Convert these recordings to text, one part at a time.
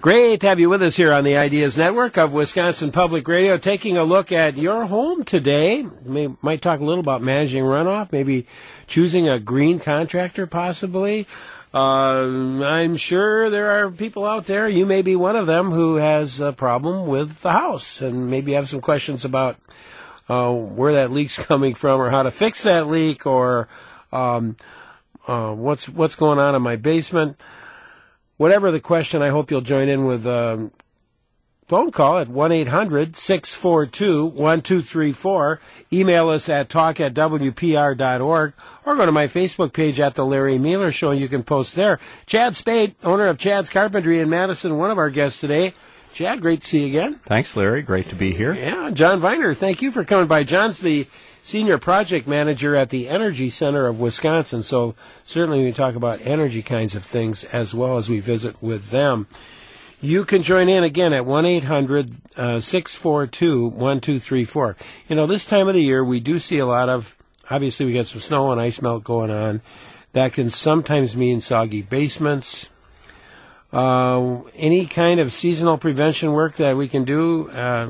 Great to have you with us here on the Ideas Network of Wisconsin Public Radio, taking a look at your home today. We might talk a little about managing runoff, maybe choosing a green contractor possibly. I'm sure there are people out there, you may be one of them, who has a problem with the house and maybe have some questions about where that leak's coming from or how to fix that leak or what's going on in my basement. Whatever the question, I hope you'll join in with a phone call at 1-800-642-1234. Email us at talk@wpr.org or go to my Facebook page at The Larry Mueller Show, and you can post there. Chad Spade, owner of Chad's Carpentry in Madison, one of our guests today. Chad, great to see you again. Thanks, Larry. Great to be here. Yeah, John Viner, thank you for coming by. John's the Senior Project Manager at the Energy Center of Wisconsin, so certainly we talk about energy kinds of things as well as we visit with them. You can join in again at 1-800-642-1234. You know, this time of the year we do see a lot of, obviously we got some snow and ice melt going on. That can sometimes mean soggy basements. Any kind of seasonal prevention work that we can do?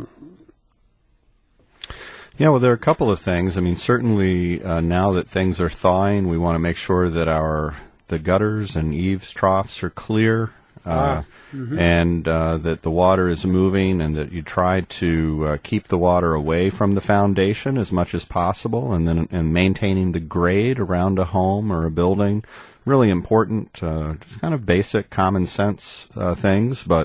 Yeah, well, there are a couple of things. I mean, certainly now that things are thawing, we want to make sure that the gutters and eaves troughs are clear, and that the water is moving, and that you try to keep the water away from the foundation as much as possible, and maintaining the grade around a home or a building. Really important, just kind of basic common sense things, but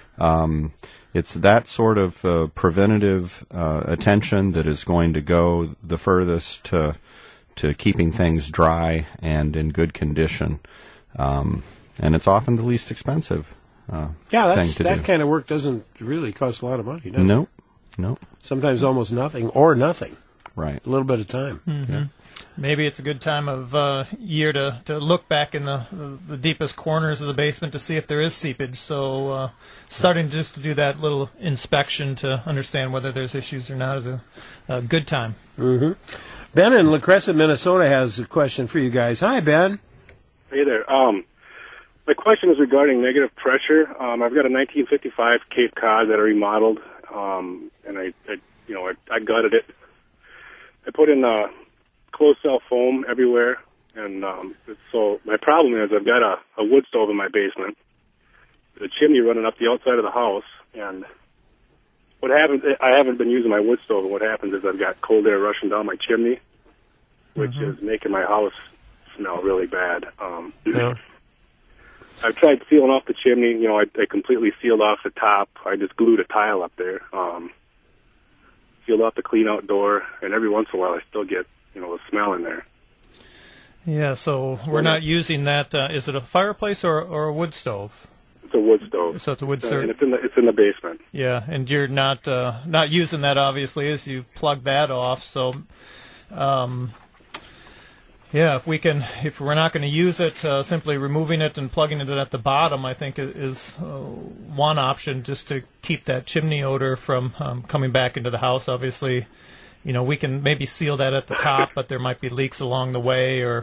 it's that sort of preventative attention that is going to go the furthest to keeping things dry and in good condition. And it's often the least expensive thing to do. That kind of work doesn't really cost a lot of money, does it? No. Sometimes almost nothing or nothing. Right. A little bit of time. Mm-hmm. Yeah. Maybe it's a good time of year to look back in the deepest corners of the basement to see if there is seepage. So starting just to do that little inspection to understand whether there's issues or not is a good time. Mm-hmm. Ben in La Crescent, Minnesota has a question for you guys. Hi, Ben. Hey there. My question is regarding negative pressure. I've got a 1955 Cape Cod that I remodeled, and I gutted it. I put in closed cell foam everywhere, and so my problem is I've got a wood stove in my basement, the chimney running up the outside of the house, and what happens, I haven't been using my wood stove, and what happens is I've got cold air rushing down my chimney, which is making my house smell really bad. Yeah. I've tried sealing off the chimney. You know, I completely sealed off the top. I just glued a tile up there, sealed off the clean-out door, and every once in a while I still get a smell in there. Yeah, so we're not using that. Is it a fireplace or a wood stove? It's a wood stove. So it's a wood and it's in the basement. Yeah, and you're not using that obviously as you plug that off. So, yeah, if we're not going to use it, simply removing it and plugging it at the bottom, I think is one option just to keep that chimney odor from coming back into the house. Obviously, we can maybe seal that at the top, but there might be leaks along the way or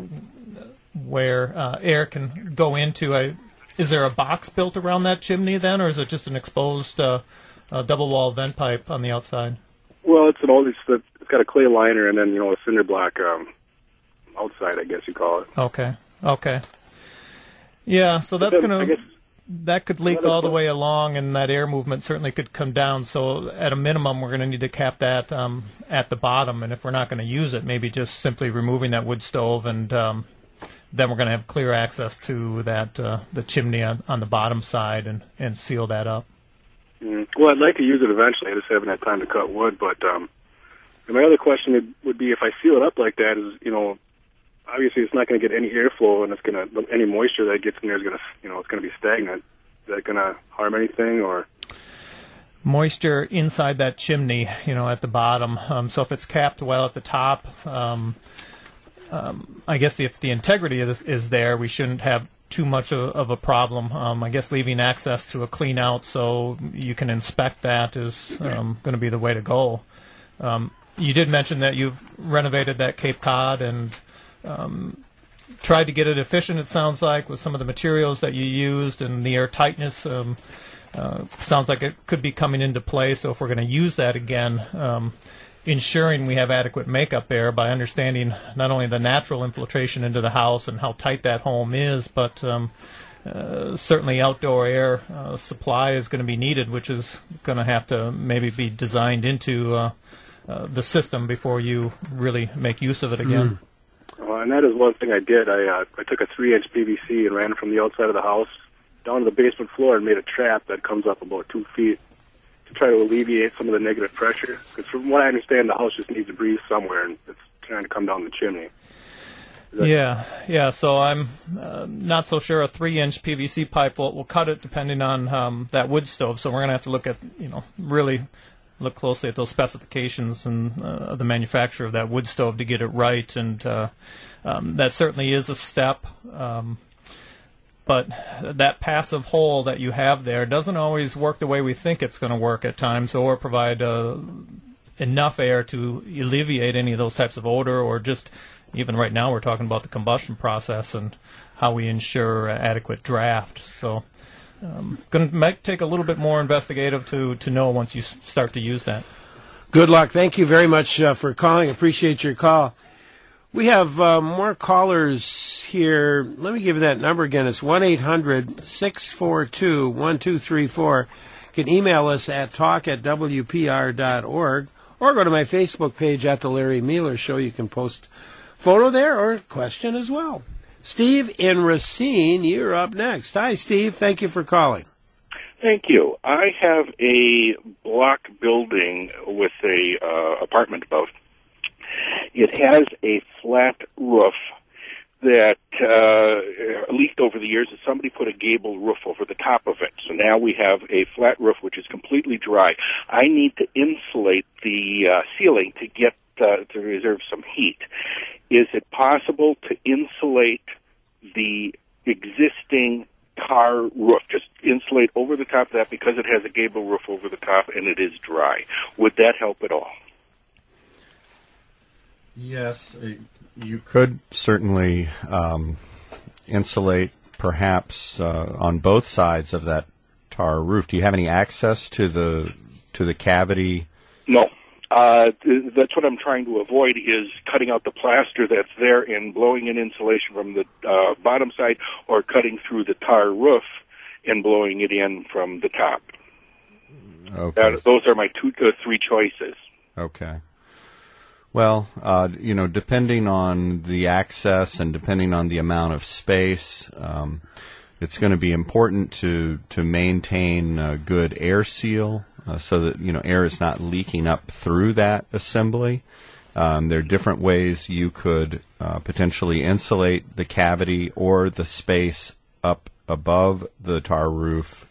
where air can go into. Is there a box built around that chimney then, or is it just an exposed double-wall vent pipe on the outside? Well, it's got a clay liner and then a cinder block outside, I guess you call it. Okay. Yeah, so that's that could leak all the way along, and that air movement certainly could come down. So at a minimum, we're going to need to cap that at the bottom. And if we're not going to use it, maybe just simply removing that wood stove, and then we're going to have clear access to that the chimney on the bottom side and seal that up. Well, I'd like to use it eventually. I just haven't had time to cut wood. But my other question would be, if I seal it up like that, is obviously it's not going to get any airflow, and any moisture that gets in there is going to it's going to be stagnant. Is that going to harm anything, or? Moisture inside that chimney, at the bottom. So if it's capped well at the top, I guess if the integrity of this is there, we shouldn't have too much of a problem. I guess leaving access to a clean out so you can inspect that is going to be the way to go. You did mention that you've renovated that Cape Cod, and tried to get it efficient, it sounds like, with some of the materials that you used, and the air tightness sounds like it could be coming into play. So if we're going to use that again, ensuring we have adequate makeup air by understanding not only the natural infiltration into the house and how tight that home is, but certainly outdoor air supply is going to be needed, which is going to have to maybe be designed into the system before you really make use of it again. And that is one thing I did. I took a 3-inch PVC and ran it from the outside of the house down to the basement floor and made a trap that comes up about 2 feet to try to alleviate some of the negative pressure. Because from what I understand, the house just needs to breathe somewhere, and it's trying to come down the chimney. Yeah. So I'm not so sure a 3-inch PVC pipe will cut it, depending on that wood stove. So we're going to have to look at, really look closely at those specifications and the manufacturer of that wood stove to get it right. And that certainly is a step. But that passive hole that you have there doesn't always work the way we think it's going to work at times, or provide enough air to alleviate any of those types of odor, or just even right now we're talking about the combustion process and how we ensure adequate draft. So going to take a little bit more investigative to know once you start to use that. Good luck. Thank you very much for calling. Appreciate your call. We have more callers here. Let me give you that number again. It's 1-800-642-1234. You can email us at talk@wpr.org, or go to my Facebook page at The Larry Mueller Show. You can post photo there or question as well. Steve in Racine, you're up next. Hi, Steve. Thank you for calling. Thank you. I have a block building with a apartment above. It has a flat roof that leaked over the years, and somebody put a gable roof over the top of it. So now we have a flat roof which is completely dry. I need to insulate the ceiling to get to reserve some heat. Is it possible to insulate the existing tar roof, just insulate over the top of that because it has a gable roof over the top and it is dry? Would that help at all? Yes, you could certainly insulate perhaps on both sides of that tar roof. Do you have any access to the cavity? No. That's what I'm trying to avoid, is cutting out the plaster that's there and blowing in insulation from the bottom side, or cutting through the tar roof and blowing it in from the top. Okay. Those are my three choices. Okay. Well, depending on the access and depending on the amount of space, it's going to be important to maintain a good air seal so that, air is not leaking up through that assembly. There are different ways you could potentially insulate the cavity or the space up above the tar roof.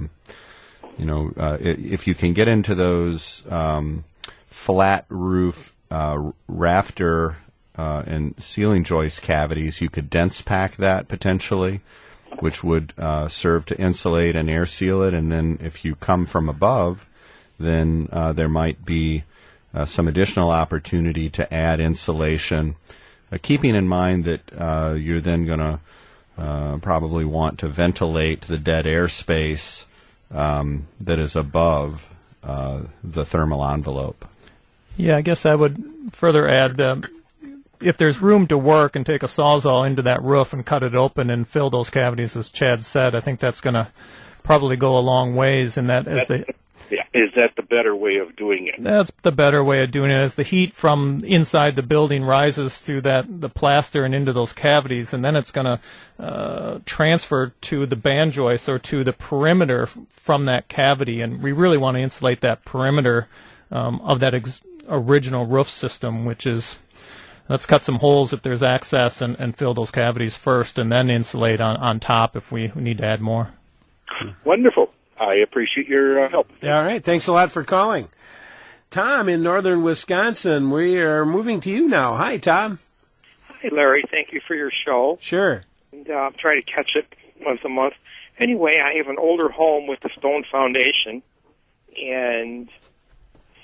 If you can get into those flat roof rafter and ceiling joist cavities, you could dense pack that potentially, which would serve to insulate and air seal it. And then if you come from above, then there might be some additional opportunity to add insulation, keeping in mind that you're then going to probably want to ventilate the dead air space that is above the thermal envelope. Yeah, I guess I would further add, if there's room to work and take a Sawzall into that roof and cut it open and fill those cavities, as Chad said, I think that's going to probably go a long ways in that. Is that the better way of doing it? That's the better way of doing it. As the heat from inside the building rises through the plaster and into those cavities, and then it's going to transfer to the band joist or to the perimeter from that cavity. And we really want to insulate that perimeter of that original roof system, which is, let's cut some holes if there's access and fill those cavities first, and then insulate on top if we need to add more. Wonderful. I appreciate your help. All right. Thanks a lot for calling. Tom in northern Wisconsin, we are moving to you now. Hi, Tom. Hi, Larry. Thank you for your show. Sure. And I'm trying to catch it once a month. Anyway, I have an older home with a stone foundation, and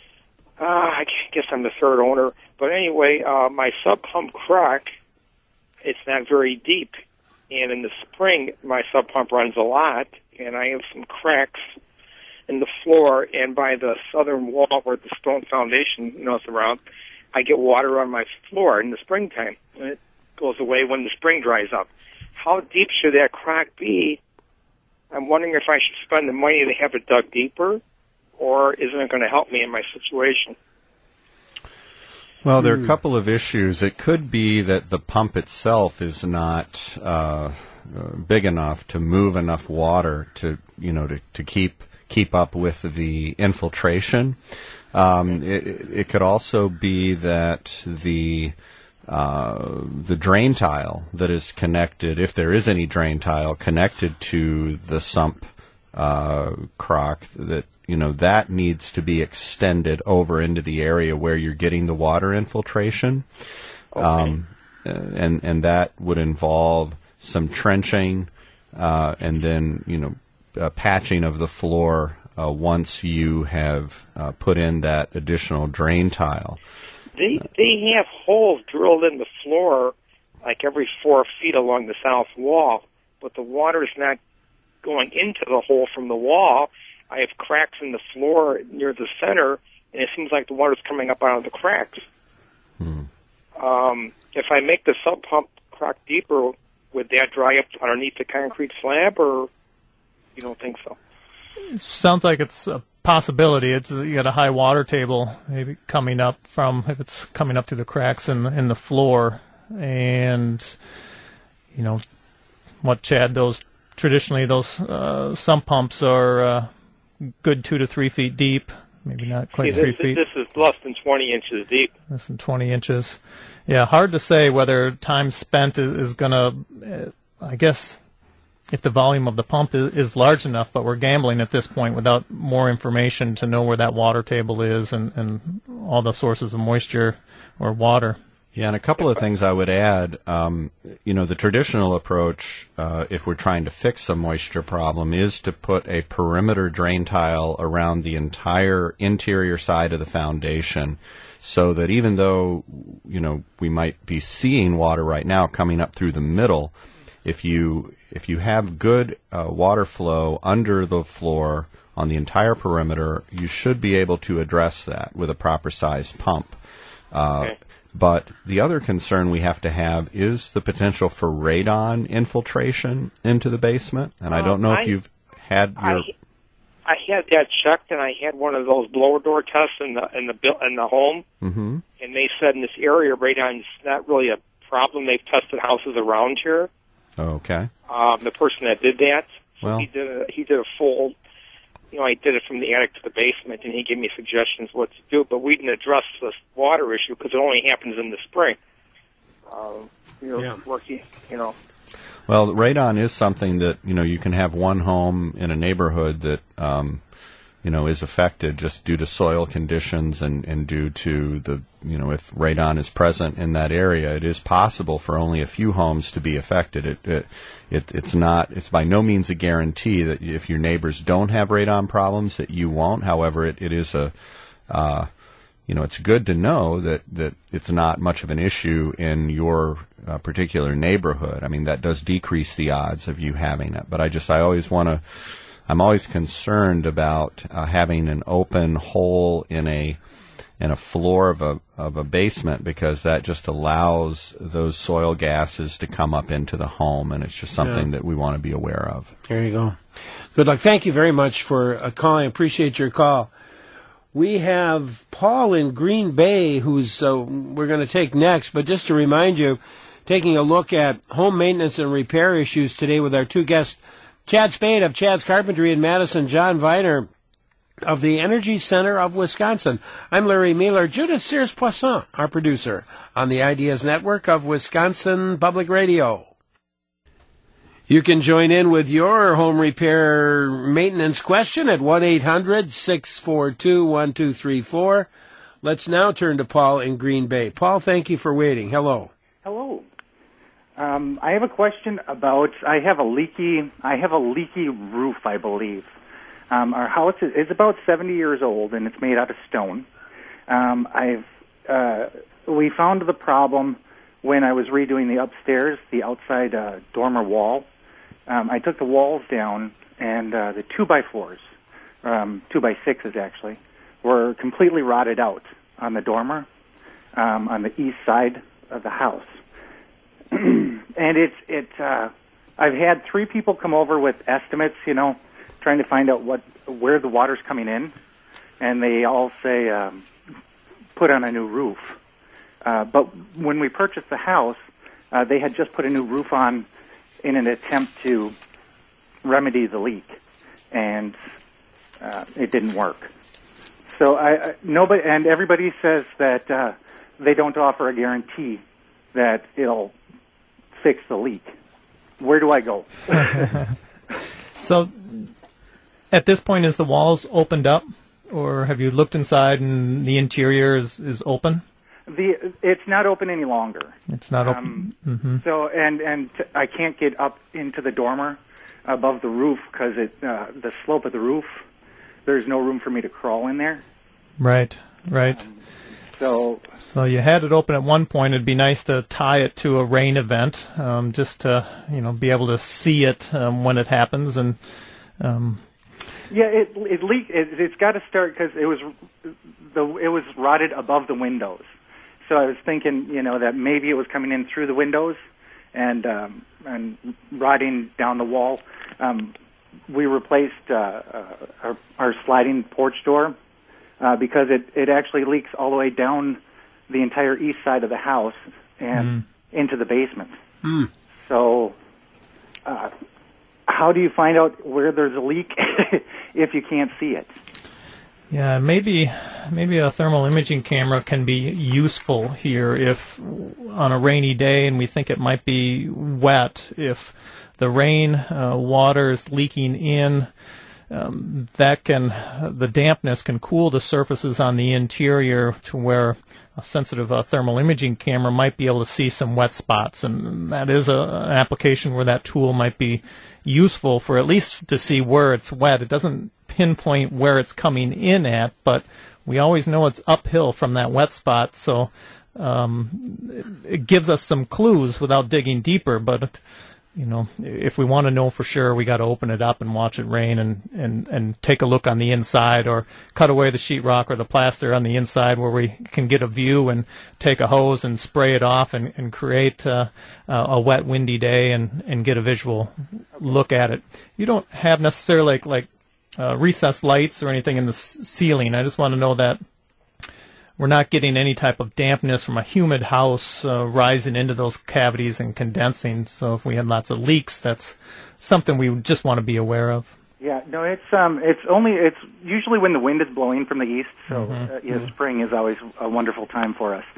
I guess I'm the third owner. But anyway, my sub pump crack it's not very deep. And in the spring, my sub pump runs a lot, and I have some cracks in the floor, and by the southern wall where the stone foundation is around, I get water on my floor in the springtime, and it goes away when the spring dries up. How deep should that crack be? I'm wondering if I should spend the money to have it dug deeper, or isn't it going to help me in my situation? Well, there are a couple of issues. It could be that the pump itself is not big enough to move enough water to keep up with the infiltration. It could also be that the drain tile that is connected, if there is any drain tile connected to the sump crock, that needs to be extended over into the area where you're getting the water infiltration. Okay. And that would involve some trenching and then, patching of the floor once you have put in that additional drain tile. They have holes drilled in the floor like every 4 feet along the south wall, but the water is not going into the hole from the wall. I have cracks in the floor near the center, and it seems like the water's coming up out of the cracks. If I make the sub pump crack deeper, would that dry up underneath the concrete slab, or you don't think so? It sounds like it's a possibility. You got a high water table maybe coming up if it's coming up through the cracks in the floor, and what Chad, traditionally those sump pumps are good 2 to 3 feet deep, maybe not quite 3 feet. This is less than 20 inches deep. Less than 20 inches. Yeah, hard to say whether time spent is going to, I guess, if the volume of the pump is large enough, but we're gambling at this point without more information to know where that water table is and all the sources of moisture or water. Yeah, and a couple of things I would add. The traditional approach, if we're trying to fix a moisture problem, is to put a perimeter drain tile around the entire interior side of the foundation, so that even though, we might be seeing water right now coming up through the middle, if you have good water flow under the floor on the entire perimeter, you should be able to address that with a proper size pump. Okay. But the other concern we have to have is the potential for radon infiltration into the basement. And I don't know if you've had your... I had that checked, and I had one of those blower door tests in the home, and they said in this area radon is not really a problem. They've tested houses around here. Okay. The person that did that, well, he did a full. I did it from the attic to the basement, and he gave me suggestions what to do. But we didn't address this water issue because it only happens in the spring. Working. Well, radon is something that you can have one home in a neighborhood that is affected just due to soil conditions and due to the if radon is present in that area, it is possible for only a few homes to be affected. It's by no means a guarantee that if your neighbors don't have radon problems that you won't. However, it is it's good to know that it's not much of an issue in your particular neighborhood. I mean, that does decrease the odds of you having it. But I'm always concerned about having an open hole in a floor of a basement, because that just allows those soil gases to come up into the home, and it's just something that we want to be aware of. There you go. Good luck. Thank you very much for calling. Appreciate your call. We have Paul in Green Bay, who's we're going to take next. But just to remind you, taking a look at home maintenance and repair issues today with our two guests, Chad Spade of Chad's Carpentry in Madison, John Viner of the Energy Center of Wisconsin. I'm Larry Mueller. Judith Sears-Poisson, our producer, on the Ideas Network of Wisconsin Public Radio. You can join in with your home repair maintenance question at 1-800-642-1234. Let's now turn to Paul in Green Bay. Paul, thank you for waiting. Hello. Hello. I have a question about, I have a leaky roof, I believe. Our house is about 70 years old, and it's made out of stone. We found the problem when I was redoing the upstairs, the outside dormer wall, I took the walls down, and the 2x4s, 2x6s actually, were completely rotted out on the dormer, on the east side of the house. And I've had 3 people come over with estimates, trying to find out where the water's coming in, and they all say put on a new roof. But when we purchased the house, they had just put a new roof on in an attempt to remedy the leak, and it didn't work. So everybody says that they don't offer a guarantee that it'll fix the leak. Where do I go? So, at this point, is the walls opened up, or have you looked inside and the interior is open? It's not open any longer. It's not open. So, and I can't get up into the dormer above the roof because the slope of the roof, there's no room for me to crawl in there. Right. So you had it open at one point. It'd be nice to tie it to a rain event, just to be able to see it when it happens. And yeah, it leaked. It's got to start because it was rotted above the windows. So I was thinking, that maybe it was coming in through the windows and rotting down the wall. We replaced our sliding porch door because it actually leaks all the way down the entire east side of the house and into the basement. So how do you find out where there's a leak if you can't see it? Yeah, maybe a thermal imaging camera can be useful here if on a rainy day and we think it might be wet. If the rain water is leaking in, the dampness can cool the surfaces on the interior to where a sensitive thermal imaging camera might be able to see some wet spots, and that is an application where that tool might be useful for at least to see where it's wet. It doesn't pinpoint where it's coming in at, but we always know it's uphill from that wet spot, so it gives us some clues without digging deeper. But if we want to know for sure, we got to open it up and watch it rain and take a look on the inside, or cut away the sheetrock or the plaster on the inside where we can get a view and take a hose and spray it off and create a wet, windy day and get a visual look at it. You don't have necessarily like recessed lights or anything in the ceiling. I just want to know that we're not getting any type of dampness from a humid house rising into those cavities and condensing. So if we had lots of leaks, that's something we just want to be aware of. Yeah, no, it's usually when the wind is blowing from the east. So spring is always a wonderful time for us.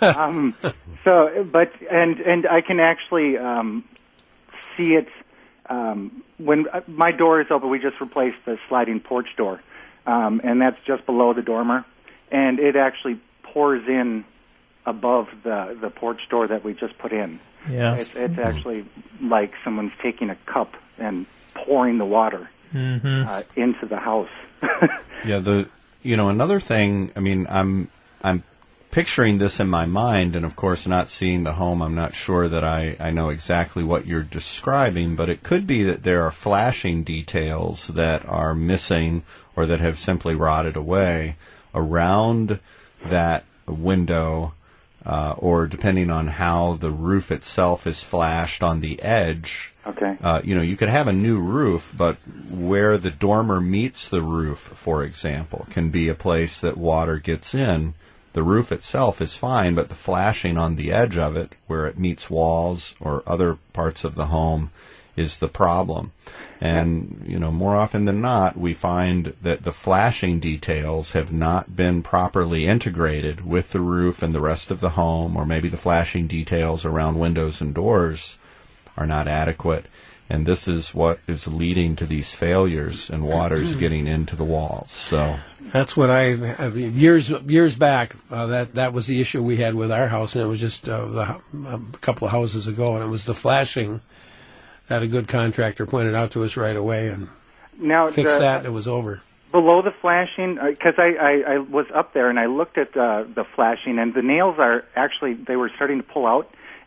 And I can actually see it when my door is open. We just replaced the sliding porch door, and that's just below the dormer. And it actually pours in above the porch door that we just put in. Yes. It's actually like someone's taking a cup and pouring the water into the house. Yeah, another thing, I'm picturing this in my mind, and of course not seeing the home, I'm not sure that I know exactly what you're describing, but it could be that there are flashing details that are missing or that have simply rotted away around that window, or depending on how the roof itself is flashed on the edge. Okay. You could have a new roof, but where the dormer meets the roof, for example, can be a place that water gets in. The roof itself is fine, but the flashing on the edge of it, where it meets walls or other parts of the home, is the problem. And, more often than not, we find that the flashing details have not been properly integrated with the roof and the rest of the home, or maybe the flashing details around windows and doors are not adequate. And this is what is leading to these failures and water's getting into the walls. So that's what years back, that was the issue we had with our house, and it was just a couple of houses ago, and it was the flashing that a good contractor pointed out to us right away and fixed that, and it was over. Below the flashing, because I was up there and I looked at the flashing, and the nails are actually, they were starting to pull out,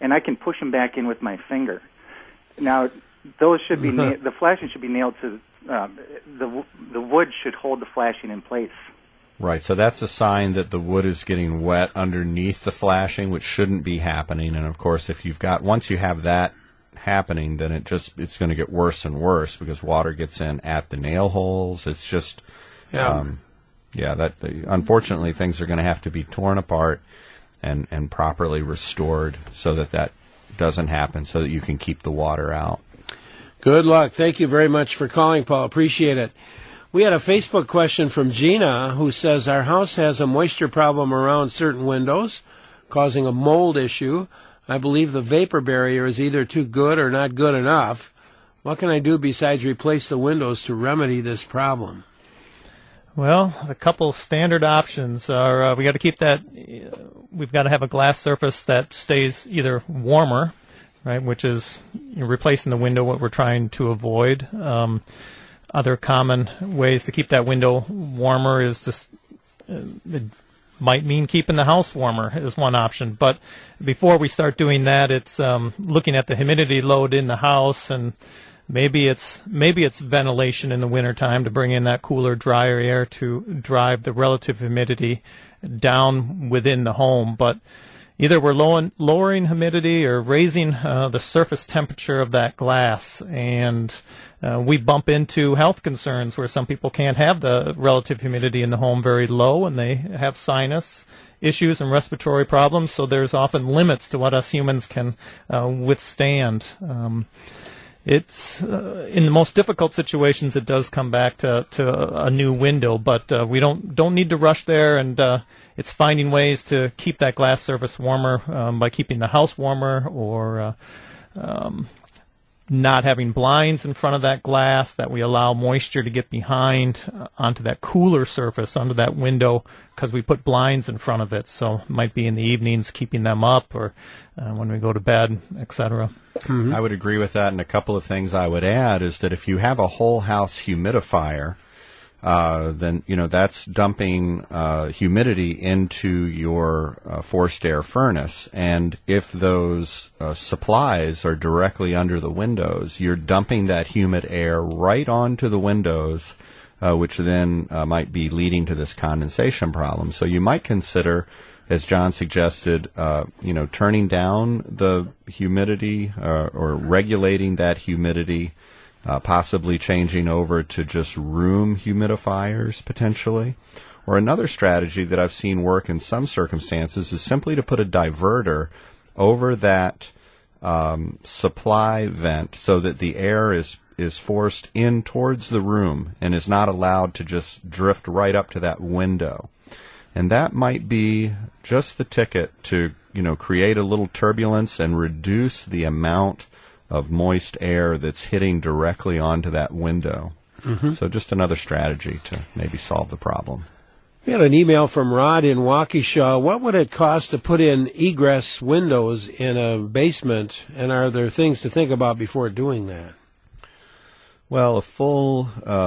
and I can push them back in with my finger. Now, those should be the flashing should be nailed to the wood should hold the flashing in place. Right, so that's a sign that the wood is getting wet underneath the flashing, which shouldn't be happening. And of course, if you've got once you have that happening, then it's going to get worse and worse because water gets in at the nail holes. It's just unfortunately things are going to have to be torn apart and properly restored so that doesn't happen, so that you can keep the water out. Good luck. Thank you very much for calling, Paul. Appreciate it. We had a Facebook question from Gina who says, our house has a moisture problem around certain windows, causing a mold issue. I believe the vapor barrier is either too good or not good enough. What can I do besides replace the windows to remedy this problem? Well, a couple standard options are we've got to have a glass surface that stays either warmer, right, which is replacing the window, what we're trying to avoid. Other common ways to keep that window warmer is just it might mean keeping the house warmer is one option. But before we start doing that, it's looking at the humidity load in the house, and maybe it's ventilation in the wintertime to bring in that cooler, drier air to drive the relative humidity down within the home. But either we're lowering humidity or raising the surface temperature of that glass, and we bump into health concerns where some people can't have the relative humidity in the home very low, and they have sinus issues and respiratory problems, so there's often limits to what us humans can withstand. It's in the most difficult situations, it does come back to a new window, but we don't need to rush there, and it's finding ways to keep that glass surface warmer by keeping the house warmer, or not having blinds in front of that glass that we allow moisture to get behind onto that cooler surface, onto that window, because we put blinds in front of it. So it might be in the evenings keeping them up, or when we go to bed, etc. I would agree with that, and a couple of things I would add is that if you have a whole house humidifier, then that's dumping humidity into your forced air furnace, and if those supplies are directly under the windows, you're dumping that humid air right onto the windows, which then might be leading to this condensation problem. So you might consider, as John suggested, turning down the humidity or regulating that humidity. Possibly changing over to just room humidifiers, potentially. Or another strategy that I've seen work in some circumstances is simply to put a diverter over that supply vent so that the air is forced in towards the room and is not allowed to just drift right up to that window. And that might be just the ticket to, create a little turbulence and reduce the amount of moist air that's hitting directly onto that window. Mm-hmm. So just another strategy to maybe solve the problem. We had an email from Rod in Waukesha. What would it cost to put in egress windows in a basement, and are there things to think about before doing that? Well, a full,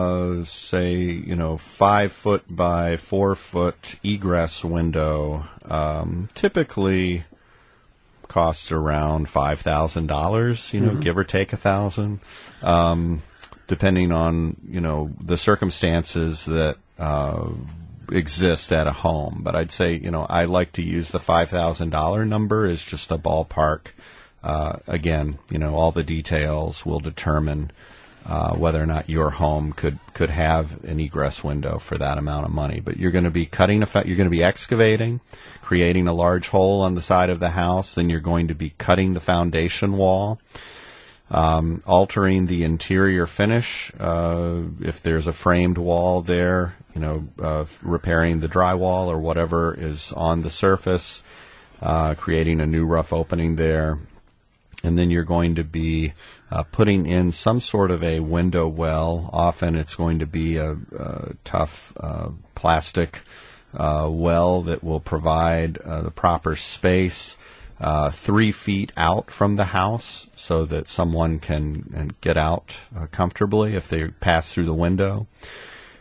5 foot by 4 foot egress window typically costs around $5,000, give or take $1,000, depending on, the circumstances that exist at a home. But I'd say, I like to use the $5,000 number as just a ballpark. Again, all the details will determine whether or not your home could have an egress window for that amount of money. But you're going to be you're going to be excavating, creating a large hole on the side of the house. Then you're going to be cutting the foundation wall, altering the interior finish. If there's a framed wall there, repairing the drywall or whatever is on the surface, creating a new rough opening there. And then you're going to be putting in some sort of a window well. Often it's going to be a tough plastic well that will provide the proper space 3 feet out from the house so that someone can get out comfortably if they pass through the window.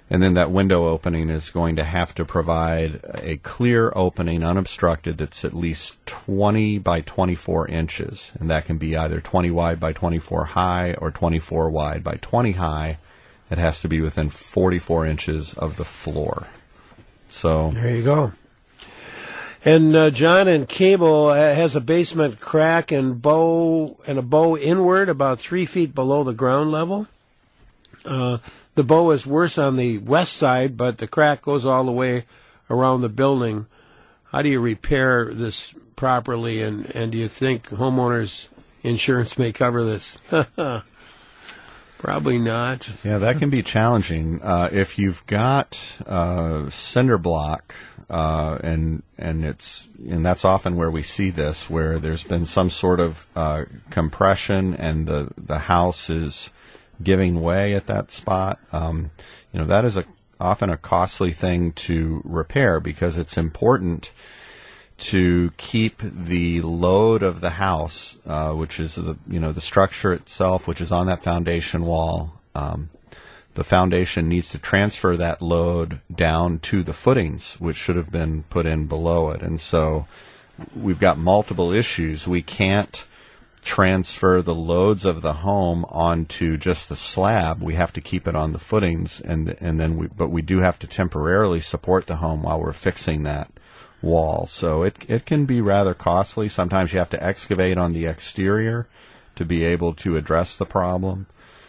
And then that window opening is going to have to provide a clear opening, unobstructed, that's at least 20 by 24 inches. And that can be either 20 wide by 24 high or 24 wide by 20 high. It has to be within 44 inches of the floor. So there you go. And John in Cable has a basement crack and a bow inward about 3 feet below the ground level. The bow is worse on the west side, but the crack goes all the way around the building. How do you repair this properly, and do you think homeowners insurance may cover this? Probably not. Yeah, that can be challenging. If you've got cinder block, and that's often where we see this, where there's been some sort of compression and the house is giving way at that spot, that is often a costly thing to repair, because it's important to keep the load of the house, which is the structure itself, which is on that foundation wall. The foundation needs to transfer that load down to the footings, which should have been put in below it. And so we've got multiple issues. We can't transfer the loads of the home onto just the slab. We have to keep it on the footings, but we do have to temporarily support the home while we're fixing that wall. So it can be rather costly. Sometimes you have to excavate on the exterior to be able to address the problem.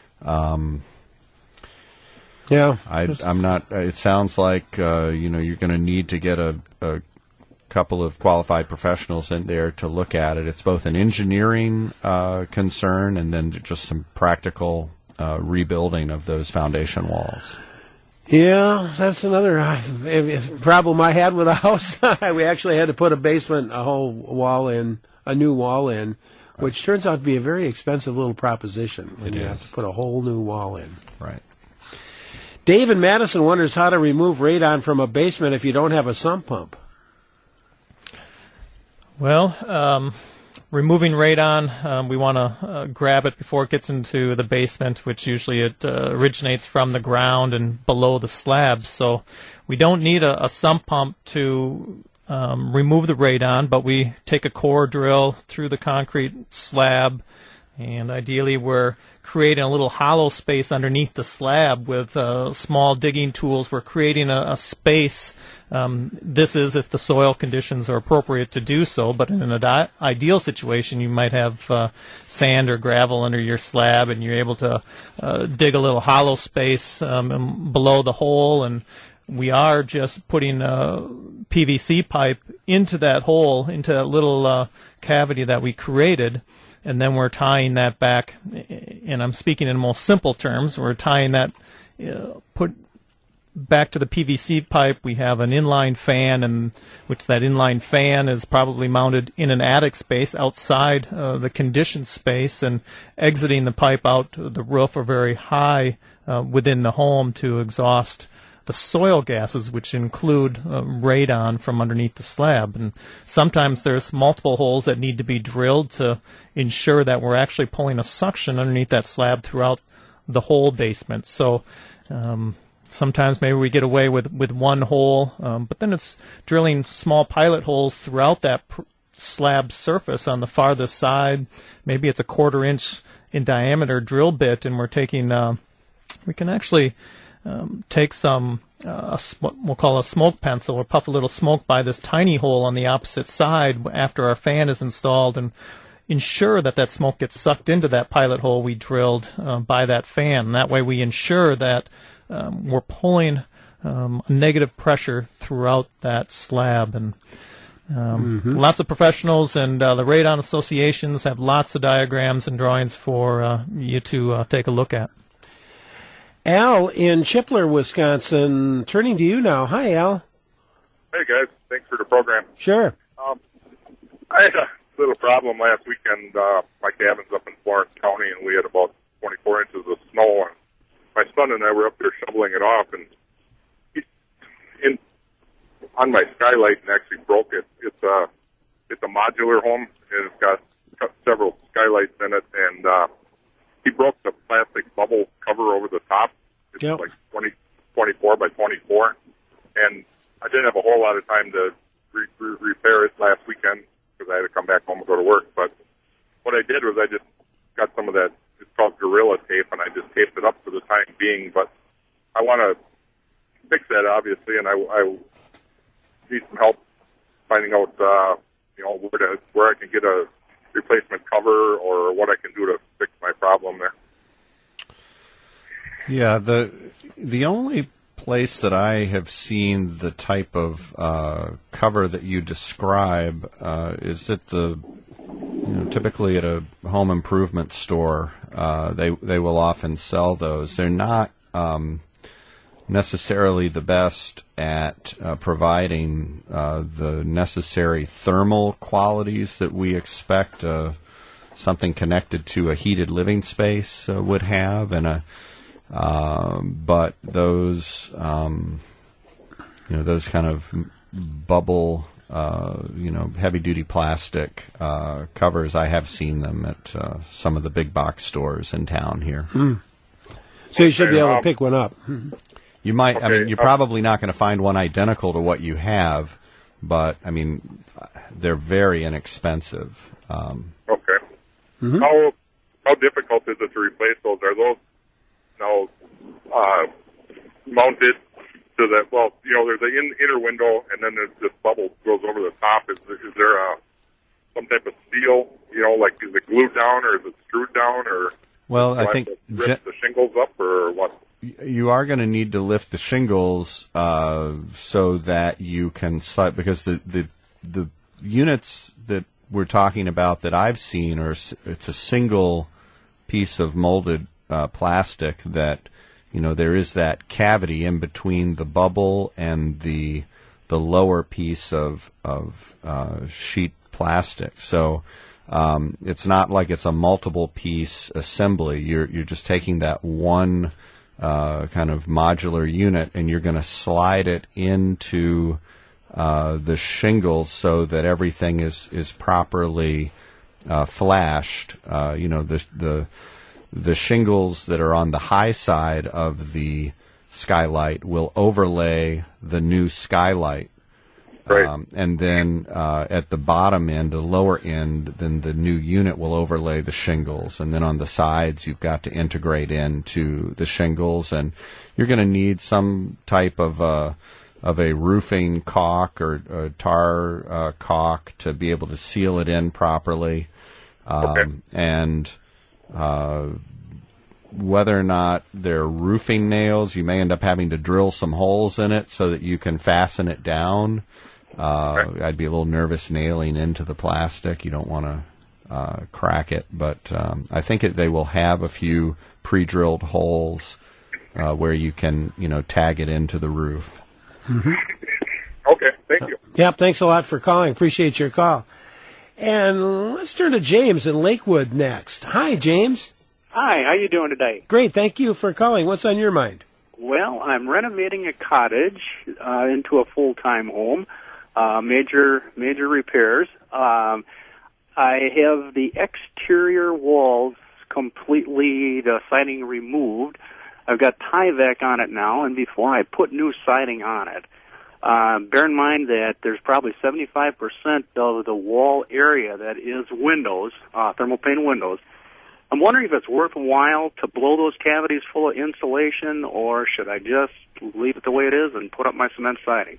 Yeah, I'm not. It sounds like you're going to need to get a couple of qualified professionals in there to look at it. It's both an engineering concern and then just some practical rebuilding of those foundation walls. Yeah, that's another problem I had with a house. We actually had to put a whole wall in, a new wall in, which turns out to be a very expensive little proposition when you have to put a whole new wall in. Right. Dave in Madison wonders how to remove radon from a basement if you don't have a sump pump. Well, removing radon, we want to grab it before it gets into the basement, which usually it originates from the ground and below the slabs. So we don't need a sump pump to remove the radon, but we take a core drill through the concrete slab, and ideally we're creating a little hollow space underneath the slab with small digging tools. We're creating a space. This is if the soil conditions are appropriate to do so, but in an ideal situation, you might have sand or gravel under your slab, and you're able to dig a little hollow space below the hole, and we are just putting a PVC pipe into that hole, into that little cavity that we created, and then we're tying that back, and I'm speaking in most simple terms, we're tying that, put back to the PVC pipe. We have an inline fan, and which that inline fan is probably mounted in an attic space outside the conditioned space, and exiting the pipe out the roof or very high within the home to exhaust the soil gases, which include radon from underneath the slab. And sometimes there's multiple holes that need to be drilled to ensure that we're actually pulling a suction underneath that slab throughout the whole basement. So sometimes maybe we get away with one hole, but then it's drilling small pilot holes throughout that slab surface on the farthest side. Maybe it's a 1/4 inch in diameter drill bit, and we're taking, we can actually take some, what we'll call a smoke pencil, or puff a little smoke by this tiny hole on the opposite side after our fan is installed, and ensure that smoke gets sucked into that pilot hole we drilled by that fan. And that way we ensure that we're pulling negative pressure throughout that slab. And lots of professionals and the radon associations have lots of diagrams and drawings for you to take a look at. Al in Chipler, Wisconsin, turning to you now. Hi, Al. Hey, guys. Thanks for the program. Sure. I had a little problem last weekend. My cabin's up in Florence County, and we had about 24 inches of snow. And my son and I were up there shoveling it off, and on my skylight, and actually broke it. It's a modular home, and it's got several skylights in it, and he broke the plastic bubble cover over the top. It's like 20 24 by 24, and I didn't have a whole lot of time to repair it last weekend because I had to come back home and go to work. But what I did was I just got some of that, it's called Gorilla Tape, and I just taped it up for the time being. But I want to fix that, obviously, and I need some help finding out, where I can get a replacement cover or what I can do to fix my problem there. Yeah, the only place that I have seen the type of cover that you describe is at typically at a home improvement store. They will often sell those. They're not necessarily the best at providing the necessary thermal qualities that we expect something connected to a heated living space would have, and but those those kind of bubble heavy duty plastic covers, I have seen them at some of the big box stores in town here. So you should be able to pick one up. You might. I mean, you're probably not going to find one identical to what you have, but I mean, they're very inexpensive. Okay. Mm-hmm. How difficult is it to replace those? Are those now mounted so that, well, there's an inner window and then there's this bubble goes over the top? Is there some type of steel? Like, is it glued down or is it screwed down, or? Well, I think lift the shingles up, or what? You are going to need to lift the shingles so that you can slide, because the units that we're talking about that I've seen it's a single piece of molded plastic that there is that cavity in between the bubble and the lower piece of sheet plastic. So it's not like it's a multiple piece assembly. You're just taking that one kind of modular unit, and you're going to slide it into the shingles so that everything is properly flashed. The shingles that are on the high side of the skylight will overlay the new skylight. Right. And then at the bottom end, the lower end, then the new unit will overlay the shingles. And then on the sides, you've got to integrate into the shingles. And you're going to need some type of a roofing caulk or a tar caulk to be able to seal it in properly. And whether or not they're roofing nails, you may end up having to drill some holes in it so that you can fasten it down. I'd be a little nervous nailing into the plastic. You don't want to crack it, but I think they will have a few pre-drilled holes where you can, tag it into the roof. Mm-hmm. Okay, thank you. Yep, thanks a lot for calling. Appreciate your call. And let's turn to James in Lakewood next. Hi, James. Hi, how you doing today? Great, thank you for calling. What's on your mind? Well, I'm renovating a cottage into a full-time home. Major repairs. I have the exterior walls completely, the siding removed. I've got Tyvek on it now, and before I put new siding on it, bear in mind that there's probably 75% of the wall area that is windows, thermal pane windows. I'm wondering if it's worthwhile to blow those cavities full of insulation, or should I just leave it the way it is and put up my cement siding?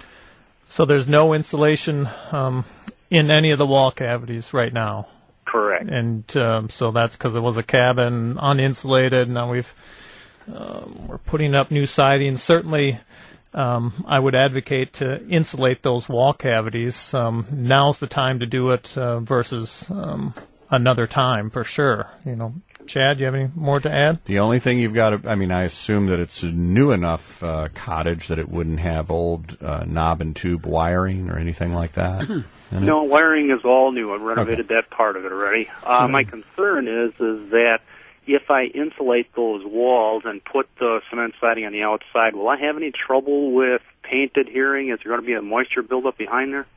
So there's no insulation in any of the wall cavities right now? Correct. And so that's because it was a cabin, uninsulated. Now we're putting up new siding. Certainly, I would advocate to insulate those wall cavities. Now's the time to do it versus another time for sure. Chad, do you have any more to add? The only thing you've got to, I assume that it's a new enough cottage that it wouldn't have old knob and tube wiring or anything like that. No, wiring is all new. I've renovated that part of it already. My concern is that if I insulate those walls and put the cement siding on the outside, will I have any trouble with paint adhering? Is there going to be a moisture buildup behind there?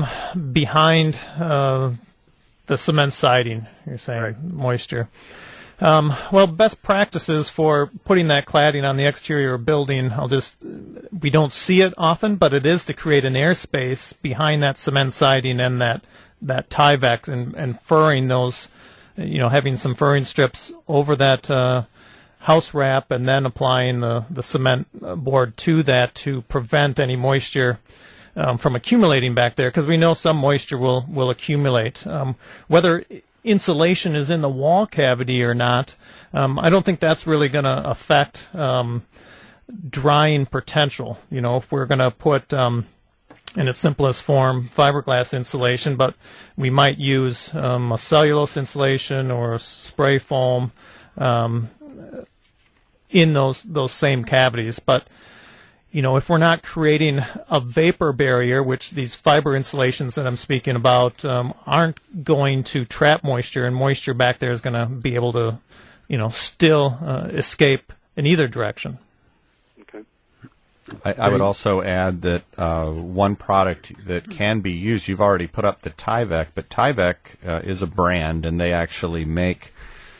Behind the cement siding, you're saying, right. Moisture. Well, best practices for putting that cladding on the exterior of a building, we don't see it often, but it is to create an airspace behind that cement siding and that Tyvek and furring those, having some furring strips over that house wrap and then applying the cement board to that to prevent any moisture from accumulating back there, because we know some moisture will accumulate. Whether insulation is in the wall cavity or not, I don't think that's really going to affect drying potential. If we're going to put in its simplest form fiberglass insulation, but we might use a cellulose insulation or a spray foam in those same cavities. But if we're not creating a vapor barrier, which these fiber insulations that I'm speaking about aren't going to trap moisture, and moisture back there is going to be able to, still escape in either direction. Okay. I would also add that one product that can be used, you've already put up the Tyvek, but Tyvek is a brand, and they actually make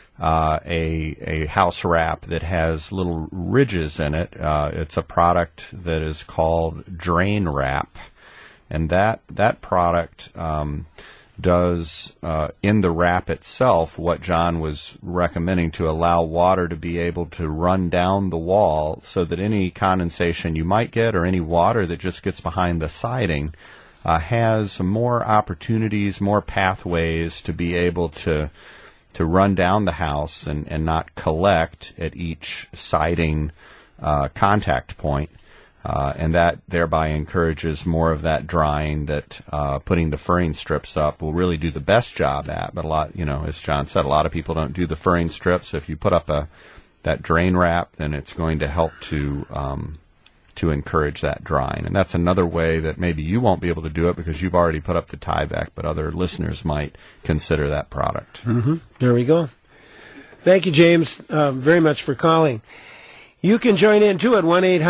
a house wrap that has little ridges in it. It's a product that is called Drain Wrap, and that product does in the wrap itself what John was recommending, to allow water to be able to run down the wall, so that any condensation you might get or any water that just gets behind the siding has more opportunities, more pathways to be able to run down the house and not collect at each siding contact point. And that thereby encourages more of that drying that putting the furring strips up will really do the best job at. But a lot, as John said, a lot of people don't do the furring strips. If you put up that drain wrap, then it's going to help to encourage that drying. And that's another way that maybe you won't be able to do it because you've already put up the Tyvek, but other listeners might consider that product. Mm-hmm. There we go. Thank you, James, very much for calling. You can join in, too, at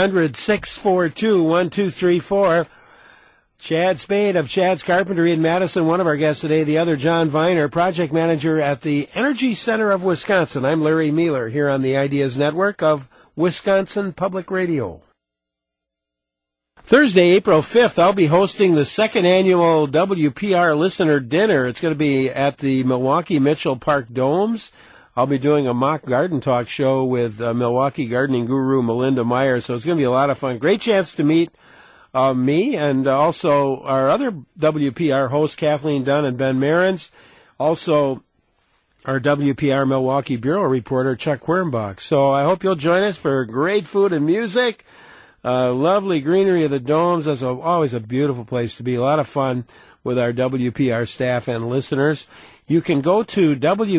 1-800-642-1234. Chad Spade of Chad's Carpentry in Madison, one of our guests today. The other, John Viner, project manager at the Energy Center of Wisconsin. I'm Larry Mueller here on the Ideas Network of Wisconsin Public Radio. Thursday, April 5th, I'll be hosting the second annual WPR Listener Dinner. It's going to be at the Milwaukee Mitchell Park Domes. I'll be doing a mock garden talk show with Milwaukee gardening guru Melinda Meyer, so it's going to be a lot of fun. Great chance to meet me and also our other WPR hosts, Kathleen Dunn and Ben Marins. Also, our WPR Milwaukee Bureau reporter, Chuck Quirmbach. So I hope you'll join us for great food and music. Lovely greenery of the domes. That's always a beautiful place to be. A lot of fun with our WPR staff and listeners. You can go to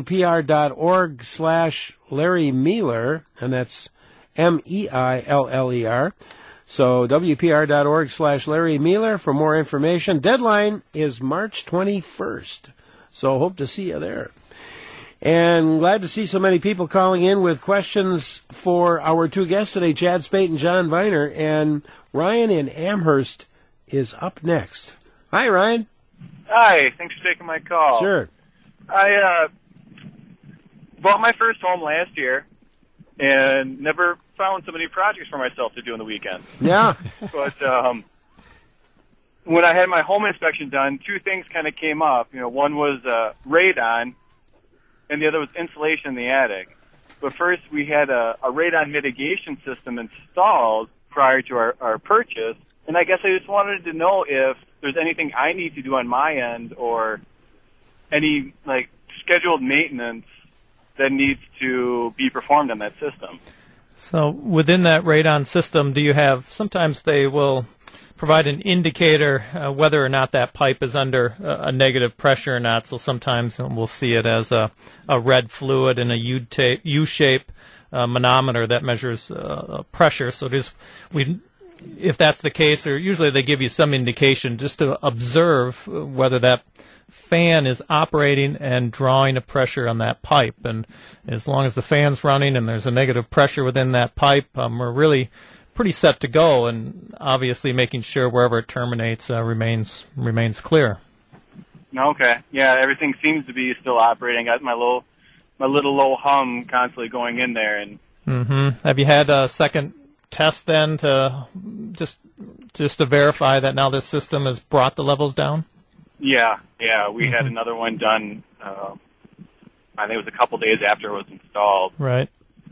WPR.org/Larry Mueller, and that's MEILLER. So WPR.org/Larry Mueller for more information. Deadline is March 21st. So hope to see you there. And glad to see so many people calling in with questions for our two guests today, Chad Spate and John Viner. And Ryan in Amherst is up next. Hi, Ryan. Hi, thanks for taking my call. Sure. I bought my first home last year and never found so many projects for myself to do on the weekend. Yeah. But when I had my home inspection done, two things kind of came up. One was radon, and the other was insulation in the attic. But first, we had a radon mitigation system installed prior to our purchase, and I guess I just wanted to know if there's anything I need to do on my end or any scheduled maintenance that needs to be performed on that system. So within that radon system, do you have, sometimes they will provide an indicator whether or not that pipe is under a negative pressure or not. So sometimes we'll see it as a red fluid in a U-shape manometer that measures pressure. So if that's the case, or usually they give you some indication just to observe whether that fan is operating and drawing a pressure on that pipe. And as long as the fan's running and there's a negative pressure within that pipe, we're really pretty set to go, and obviously making sure wherever it terminates remains clear. Okay. Yeah, everything seems to be still operating. I got my little little low hum constantly going in there. And Have you had a second test then to just to verify that now this system has brought the levels down? Yeah, we had another one done. I think it was a couple days after it was installed. Right.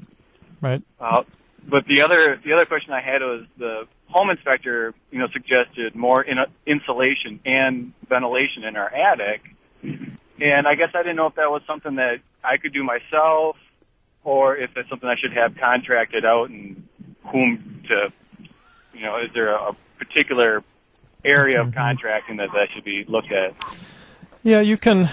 But the other question I had was the home inspector, suggested more insulation and ventilation in our attic, and I guess I didn't know if that was something that I could do myself, or if it's something I should have contracted out, and whom to, is there a particular area of contracting that should be looked at? Yeah, you can.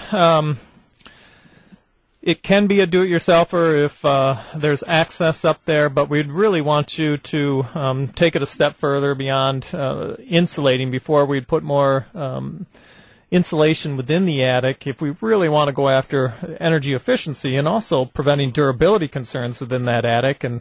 It can be a do-it-yourselfer if there's access up there, but we'd really want you to take it a step further beyond insulating before we'd put more insulation within the attic. If we really want to go after energy efficiency and also preventing durability concerns within that attic, and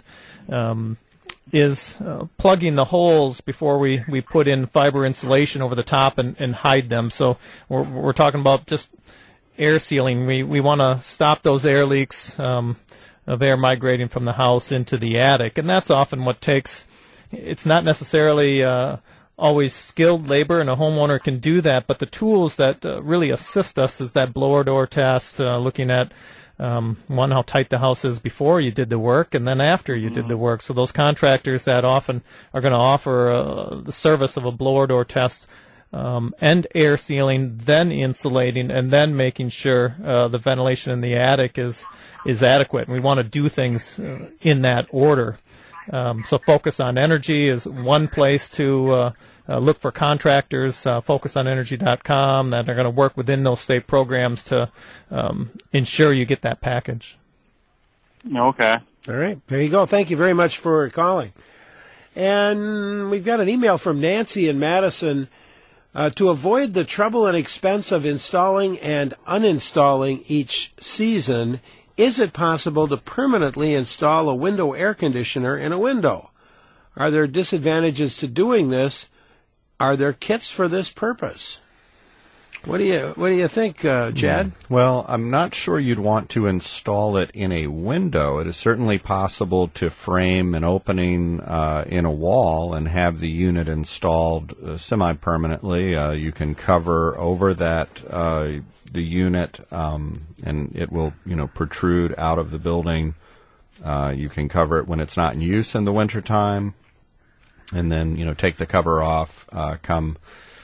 is plugging the holes before we put in fiber insulation over the top and hide them. So we're talking about just air sealing. We want to stop those air leaks of air migrating from the house into the attic, and that's often what takes. It's not necessarily always skilled labor, and a homeowner can do that, but the tools that really assist us is that blower door test, looking at one, how tight the house is before you did the work, and then after you did the work. So those contractors that often are going to offer the service of a blower door test and air sealing, then insulating, and then making sure the ventilation in the attic is adequate. And we want to do things in that order. So Focus on Energy is one place to look for contractors. FocusOnEnergy.com that are going to work within those state programs to ensure you get that package. Okay. All right. There you go. Thank you very much for calling. And we've got an email from Nancy in Madison. To avoid the trouble and expense of installing and uninstalling each season, is it possible to permanently install a window air conditioner in a window? Are there disadvantages to doing this? Are there kits for this purpose? What do you think, Chad? Well, I'm not sure you'd want to install it in a window. It is certainly possible to frame an opening in a wall and have the unit installed semi-permanently. You can cover over that the unit, and it will protrude out of the building. You can cover it when it's not in use in the wintertime, and then take the cover off come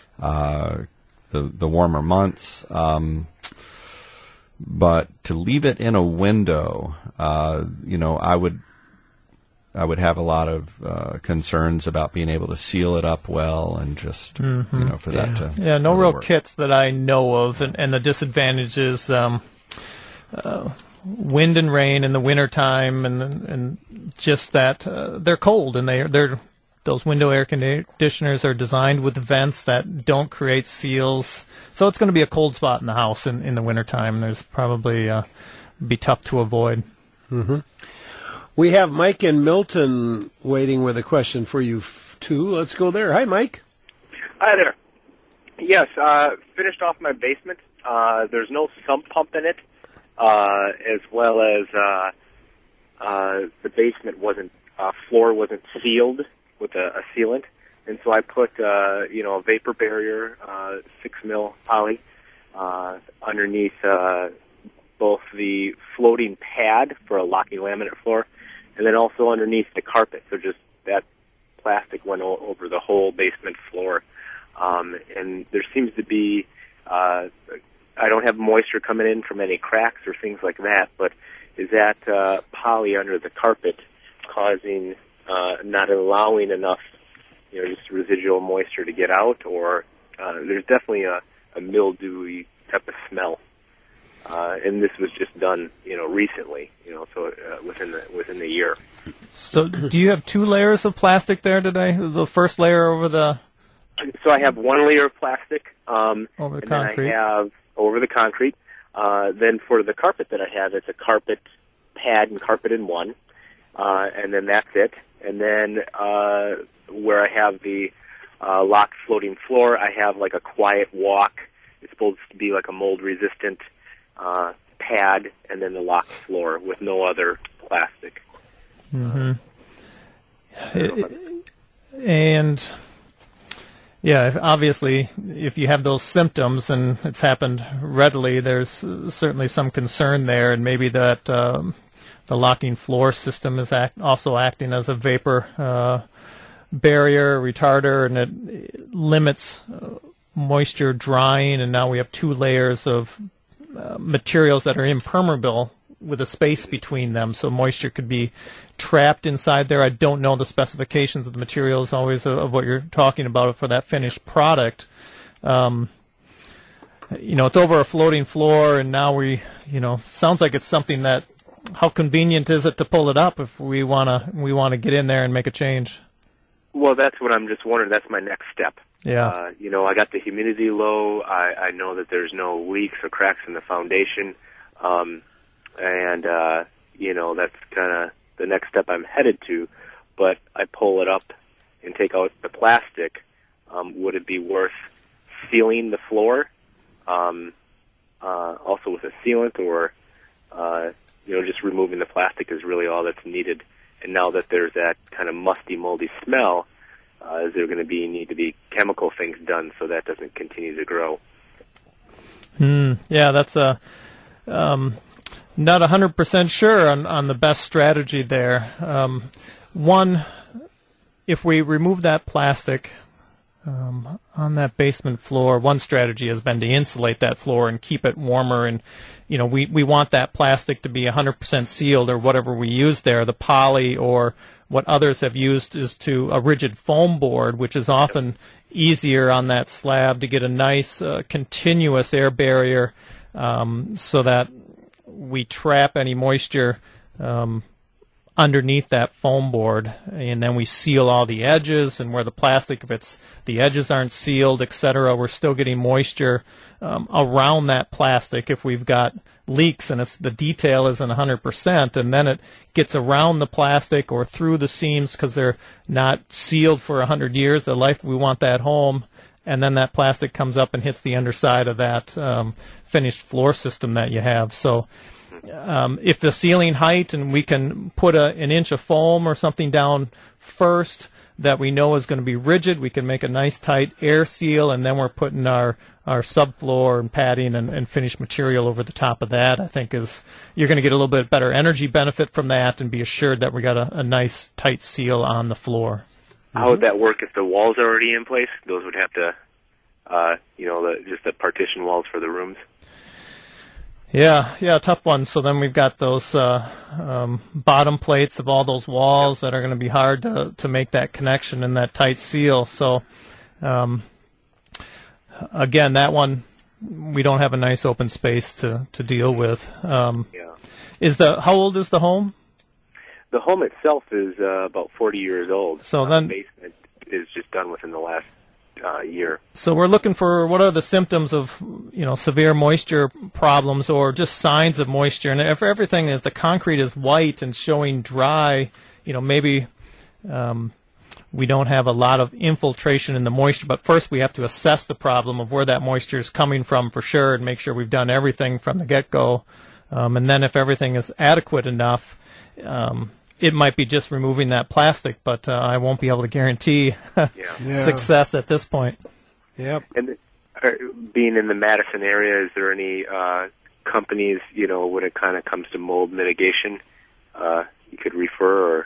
the warmer months. But to leave it in a window, I would have a lot of concerns about being able to seal it up well, and just for that to no real work. kits that I know of, and the disadvantages, wind and rain in the wintertime, and just that they're cold, and they're those window air conditioners are designed with vents that don't create seals, so it's going to be a cold spot in the house in the wintertime. There's probably be tough to avoid. Mm-hmm. We have Mike in Milton waiting with a question for you too. Let's go there. Hi, Mike. Hi there. Yes, finished off my basement. There's no sump pump in it, as well as the basement floor wasn't sealed with a sealant, and so I put a vapor barrier 6 mil poly underneath both the floating pad for a locking laminate floor, and then also underneath the carpet. So just that plastic went over the whole basement floor, and there seems to be I don't have moisture coming in from any cracks or things like that, but is that poly under the carpet causing not allowing enough, just residual moisture to get out, or there's definitely a mildewy type of smell. And this was just done, recently, so within the year. So, do you have 2 layers of plastic there today? The first layer over the. So I have 1 layer of plastic over the concrete. Then I have over the concrete. Then for the carpet that I have, it's a carpet pad and carpet in one, and then that's it. And then where I have the locked floating floor, I have like a quiet walk. It's supposed to be like a mold-resistant pad and then the locked floor with no other plastic. Mm-hmm. And yeah, obviously, if you have those symptoms and it's happened readily, there's certainly some concern there, and maybe that the locking floor system is also acting as a vapor barrier, retarder, and it limits moisture drying, and now we have 2 layers of materials that are impermeable with a space between them, so moisture could be trapped inside there. I don't know the specifications of the materials always of what you're talking about for that finished product. It's over a floating floor, and now sounds like it's something that, how convenient is it to pull it up if we want to get in there and make a change? Well, that's what I'm just wondering. That's my next step. Yeah. I got the humidity low. I know that there's no leaks or cracks in the foundation. That's kind of the next step I'm headed to. But I pull it up and take out the plastic. Would it be worth sealing the floor, also with a sealant, or just removing the plastic is really all that's needed? And now that there's that kind of musty, moldy smell, is there going to need to be chemical things done so that doesn't continue to grow? Yeah, that's not 100% sure on the best strategy there. One, if we remove that plastic on that basement floor, one strategy has been to insulate that floor and keep it warmer. And we want that plastic to be 100% sealed, or whatever we use there. The poly, or what others have used, is a rigid foam board, which is often easier on that slab to get a nice continuous air barrier, so that we trap any moisture underneath that foam board, and then we seal all the edges, and where the plastic, if the edges aren't sealed, etc., we're still getting moisture around that plastic if we've got leaks and the detail isn't 100%, and then it gets around the plastic or through the seams because they're not sealed for 100 years, the life we want that home, and then that plastic comes up and hits the underside of that finished floor system that you have. So if the ceiling height, and we can put an inch of foam or something down first that we know is going to be rigid, we can make a nice tight air seal, and then we're putting our subfloor and padding and finished material over the top of that. I think you're going to get a little bit better energy benefit from that, and be assured that we got a nice tight seal on the floor. How would that work if the walls are already in place? Those would have to, just the partition walls for the rooms. Yeah, tough one. So then we've got those bottom plates of all those walls that are going to be hard to make that connection and that tight seal. So again, that one, we don't have a nice open space to deal with. How old is the home? The home itself is about 40 years old. So then the basement is just done within the last year. So we're looking for what are the symptoms of severe moisture problems, or just signs of moisture. And if everything, if the concrete is white and showing dry, maybe we don't have a lot of infiltration in the moisture. But first we have to assess the problem of where that moisture is coming from for sure, and make sure we've done everything from the get-go. And then if everything is adequate enough, it might be just removing that plastic, but I won't be able to guarantee success at this point. Yep. And being in the Madison area, is there any companies, when it kind of comes to mold mitigation, you could refer?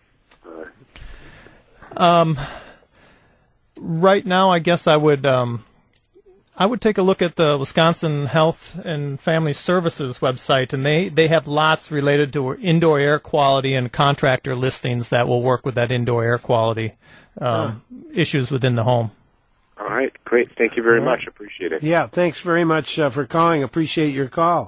Right now, I guess I would take a look at the Wisconsin Health and Family Services website, and they have lots related to indoor air quality and contractor listings that will work with that indoor air quality issues within the home. All right, great. Thank you very much. Appreciate it. Yeah, thanks very much for calling. Appreciate your call.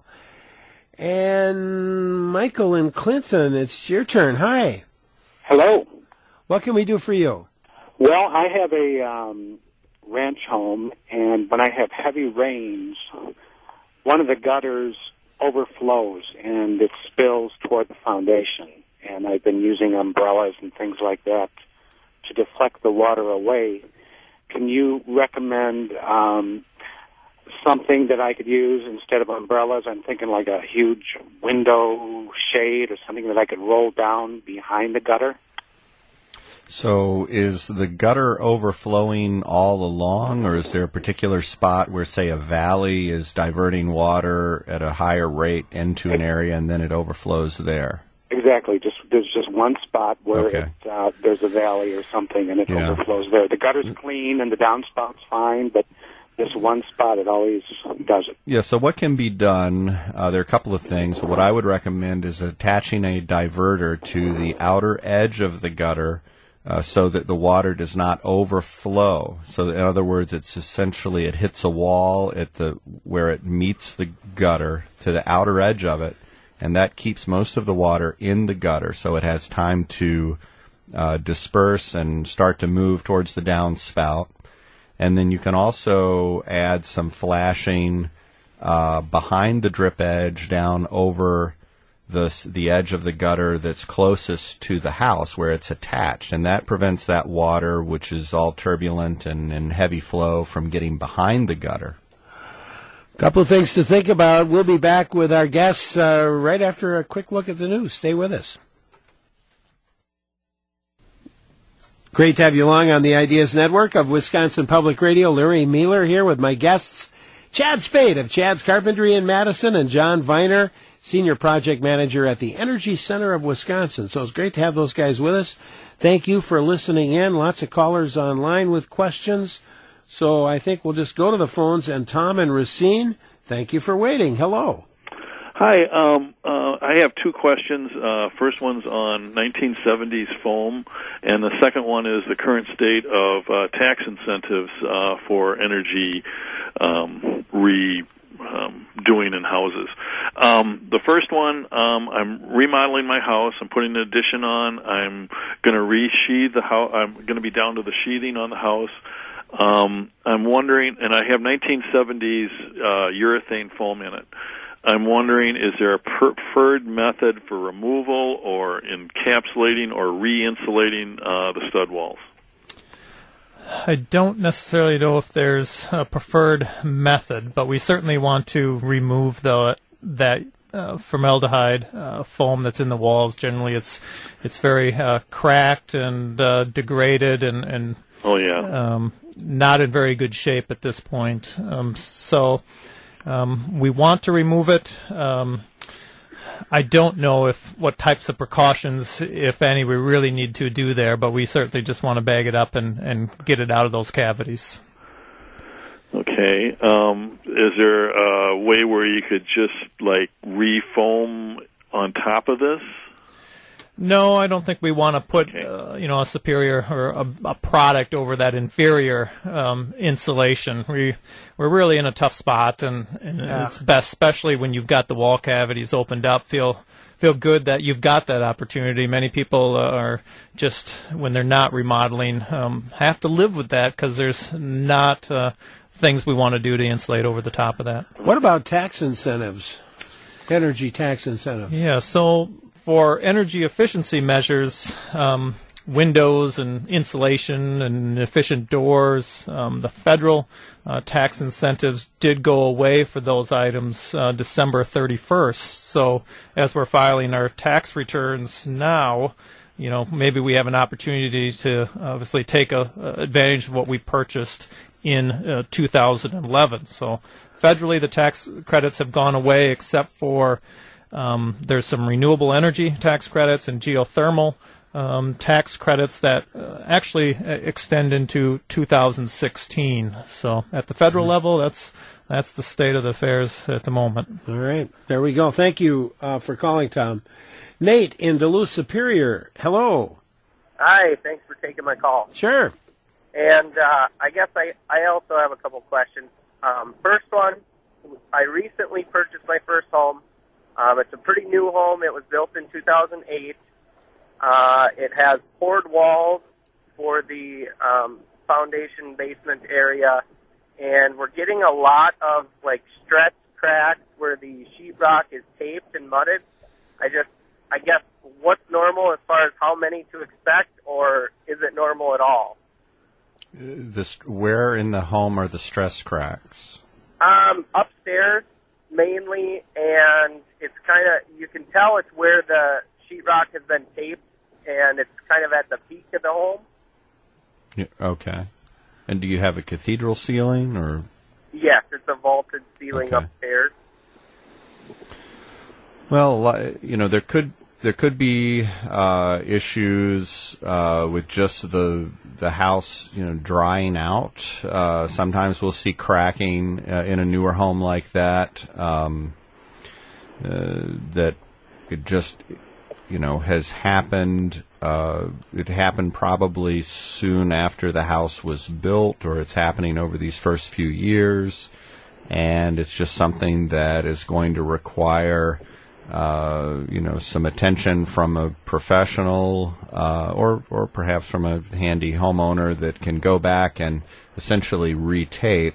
And Michael in Clinton, it's your turn. Hi. Hello. What can we do for you? Well, I have a ranch home, and when I have heavy rains, one of the gutters overflows and it spills toward the foundation. And I've been using umbrellas and things like that to deflect the water away. Can you recommend some something that I could use instead of umbrellas. I'm thinking like a huge window shade or something that I could roll down behind the gutter. So is the gutter overflowing all along, or is there a particular spot where, say, a valley is diverting water at a higher rate into an area and then it overflows there? Exactly. There's just one spot where there's a valley or something, and it overflows there. The gutter's clean and the downspout's fine, but this one spot, it always does it. Yeah, so what can be done, there are a couple of things. What I would recommend is attaching a diverter to the outer edge of the gutter so that the water does not overflow. So in other words, it's essentially, it hits a wall at where it meets the gutter to the outer edge of it, and that keeps most of the water in the gutter, so it has time to disperse and start to move towards the downspout. And then you can also add some flashing behind the drip edge down over the edge of the gutter that's closest to the house where it's attached, and that prevents that water, which is all turbulent and heavy flow, from getting behind the gutter. Couple of things to think about. We'll be back with our guests right after a quick look at the news. Stay with us. Great to have you along on the Ideas Network of Wisconsin Public Radio. Larry Mueller here with my guests, Chad Spade of Chad's Carpentry in Madison and John Viner, Senior Project Manager at the Energy Center of Wisconsin. So it's great to have those guys with us. Thank you for listening in. Lots of callers online with questions. So I think we'll just go to the phones. And Tom and Racine, thank you for waiting. Hello. Hi. I have two questions. First one's on 1970s foam, and the second one is the current state of tax incentives for energy doing in houses. The first one, I'm remodeling my house. I'm putting an addition on. I'm going to re-sheathe the house. I'm going to be down to the sheathing on the house. I'm wondering, and I have 1970s urethane foam in it. I'm wondering, is there a preferred method for removal or encapsulating or re-insulating the stud walls? I don't necessarily know if there's a preferred method, but we certainly want to remove that formaldehyde foam that's in the walls. Generally, it's very cracked and degraded and not in very good shape at this point. We want to remove it. I don't know what types of precautions, if any, we really need to do there, but we certainly just want to bag it up and get it out of those cavities. Okay. Is there a way where you could just, re-foam on top of this? No, I don't think we want to put, a superior or a product over that inferior insulation. We're really in a tough spot, and it's best, especially when you've got the wall cavities opened up. Feel good that you've got that opportunity. Many people are just, when they're not remodeling, have to live with that because there's not things we want to do to insulate over the top of that. What about tax incentives? Energy tax incentives? Yeah, so for energy efficiency measures, windows and insulation and efficient doors, the federal tax incentives did go away for those items December 31st. So as we're filing our tax returns now, maybe we have an opportunity to obviously take advantage of what we purchased in 2011. So federally, the tax credits have gone away except for there's some renewable energy tax credits and geothermal tax credits that actually extend into 2016. So at the federal level, that's the state of the affairs at the moment. All right. There we go. Thank you for calling, Tom. Nate in Duluth Superior. Hello. Hi. Thanks for taking my call. Sure. And I guess I also have a couple questions. First one, I recently purchased my first home. It's a pretty new home. It was built in 2008. It has poured walls for the foundation basement area, and we're getting a lot of stretched cracks where the sheetrock is taped and mudded. I guess what's normal as far as how many to expect, or is it normal at all? Where in the home are the stress cracks? Upstairs mainly, and it's kind of, you can tell it's where the sheetrock has been taped, and it's kind of at the peak of the home. Yeah, okay. And do you have a cathedral ceiling, or? Yes, it's a vaulted ceiling upstairs. Well, there could be issues with just the house, drying out. Sometimes we'll see cracking in a newer home like that. That it just, has happened. It happened probably soon after the house was built, or it's happening over these first few years, and it's just something that is going to require some attention from a professional, or perhaps from a handy homeowner that can go back and essentially retape.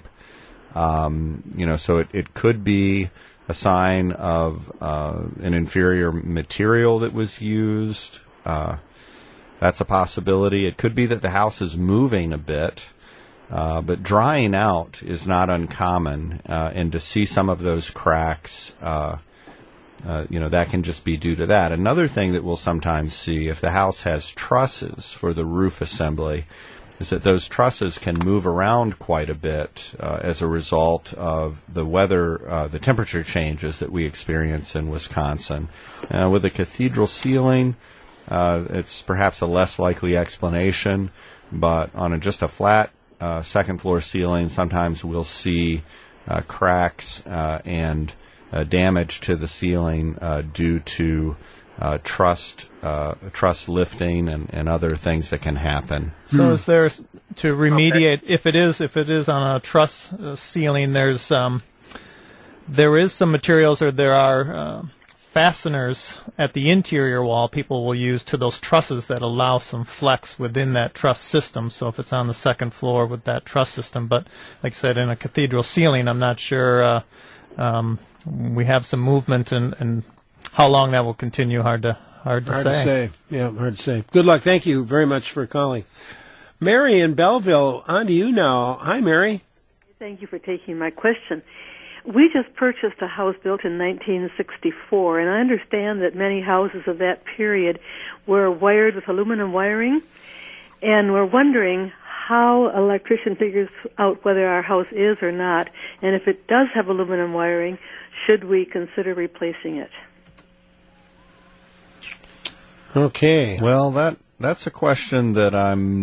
So it could be a sign of an inferior material that was used. That's a possibility. It could be that the house is moving a bit. But drying out is not uncommon, and to see some of those cracks, that can just be due to that. Another thing that we'll sometimes see if the house has trusses for the roof assembly is that those trusses can move around quite a bit as a result of the weather, the temperature changes that we experience in Wisconsin. With a cathedral ceiling, it's perhaps a less likely explanation, but on just a flat second floor ceiling, sometimes we'll see cracks and damage to the ceiling due to truss lifting and other things that can happen. So is there, to remediate, if it is on a truss ceiling, there is some materials, or there are fasteners at the interior wall people will use to those trusses that allow some flex within that truss system. So if it's on the second floor with that truss system, but like I said, in a cathedral ceiling, I'm not sure. We have some movement, and how long that will continue, hard to say. Yeah, hard to say. Good luck. Thank you very much for calling. Mary in Belleville, on to you now. Hi, Mary. Thank you for taking my question. We just purchased a house built in 1964, and I understand that many houses of that period were wired with aluminum wiring, and we're wondering how an electrician figures out whether our house is or not, and if it does have aluminum wiring, should we consider replacing it? Okay. Well, that's a question that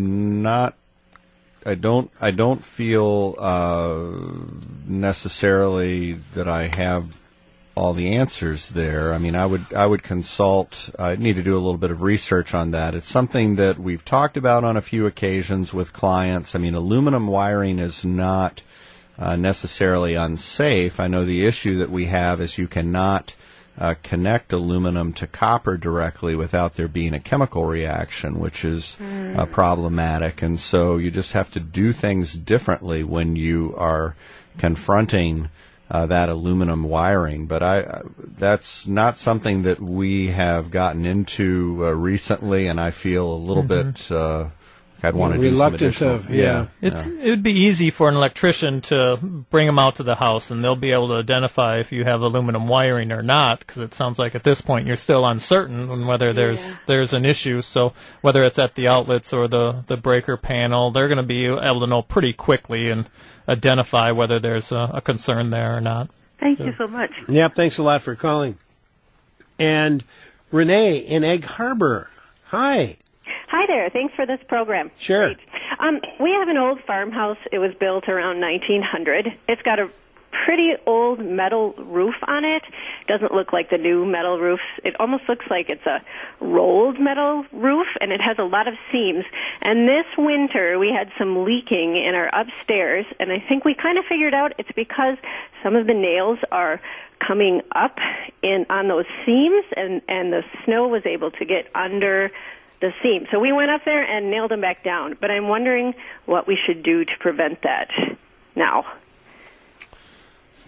I don't feel necessarily that I have all the answers there. I mean, I would consult. I need to do a little bit of research on that. It's something that we've talked about on a few occasions with clients. I mean, aluminum wiring is not necessarily unsafe. I know the issue that we have is you cannot connect aluminum to copper directly without there being a chemical reaction, which is problematic. And so you just have to do things differently when you are confronting that aluminum wiring. But that's not something that we have gotten into recently, and I feel a little bit I'd want to do some additional. It would be easy for an electrician to bring them out to the house, and they'll be able to identify if you have aluminum wiring or not, because it sounds like at this point you're still uncertain on whether there's an issue. So whether it's at the outlets or the breaker panel, they're going to be able to know pretty quickly and identify whether there's a concern there or not. Thank you so much. Yep, thanks a lot for calling. And Renee in Egg Harbor. Hi. Hi there. Thanks for this program. Sure. Great. We have an old farmhouse. It was built around 1900. It's got a pretty old metal roof on it. Doesn't look like the new metal roofs. It almost looks like it's a rolled metal roof, and it has a lot of seams. And this winter, we had some leaking in our upstairs, and I think we kind of figured out it's because some of the nails are coming up on those seams, and the snow was able to get under the seam. So we went up there and nailed them back down. But I'm wondering what we should do to prevent that now.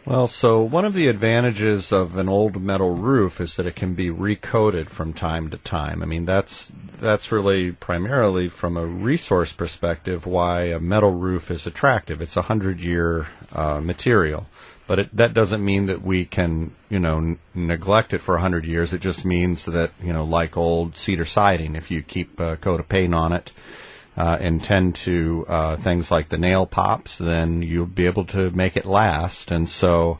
Well, so one of the advantages of an old metal roof is that it can be recoated from time to time. I mean, that's really primarily from a resource perspective why a metal roof is attractive. It's a 100-year material. But that doesn't mean that we can, neglect it for 100 years. It just means that, like old cedar siding, if you keep a coat of paint on it and tend to things like the nail pops, then you'll be able to make it last. And so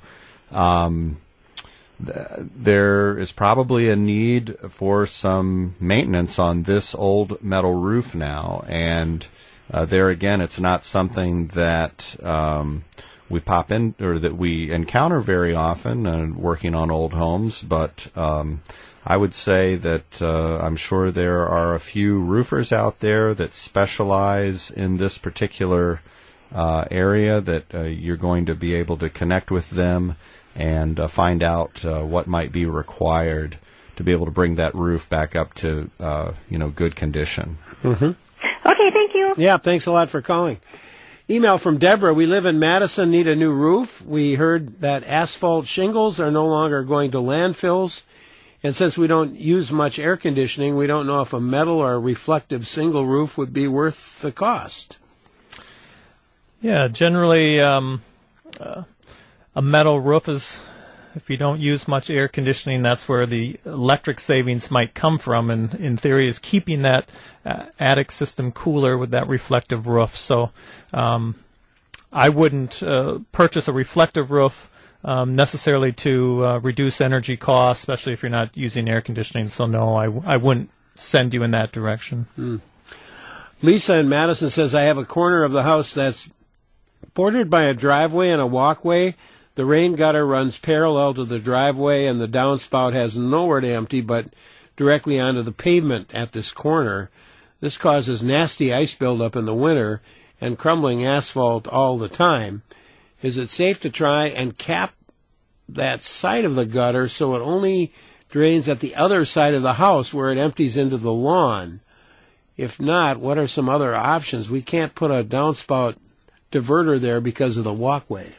there is probably a need for some maintenance on this old metal roof now. And there again, it's not something that we pop in or that we encounter very often working on old homes, but I would say that I'm sure there are a few roofers out there that specialize in this particular area that you're going to be able to connect with them and find out what might be required to be able to bring that roof back up to good condition. Mm-hmm. Okay, thank you. Yeah, thanks a lot for calling. Email from Deborah. We live in Madison, need a new roof. We heard that asphalt shingles are no longer going to landfills. And since we don't use much air conditioning, we don't know if a metal or a reflective single roof would be worth the cost. Yeah, generally a metal roof is, if you don't use much air conditioning, that's where the electric savings might come from, and in theory is keeping that attic system cooler with that reflective roof. So I wouldn't purchase a reflective roof necessarily to reduce energy costs, especially if you're not using air conditioning. So no, I wouldn't send you in that direction. Lisa in Madison says, I have a corner of the house that's bordered by a driveway and a walkway. The rain gutter runs parallel to the driveway, and the downspout has nowhere to empty but directly onto the pavement at this corner. This causes nasty ice buildup in the winter and crumbling asphalt all the time. Is it safe to try and cap that side of the gutter so it only drains at the other side of the house where it empties into the lawn? If not, what are some other options? We can't put a downspout diverter there because of the walkway.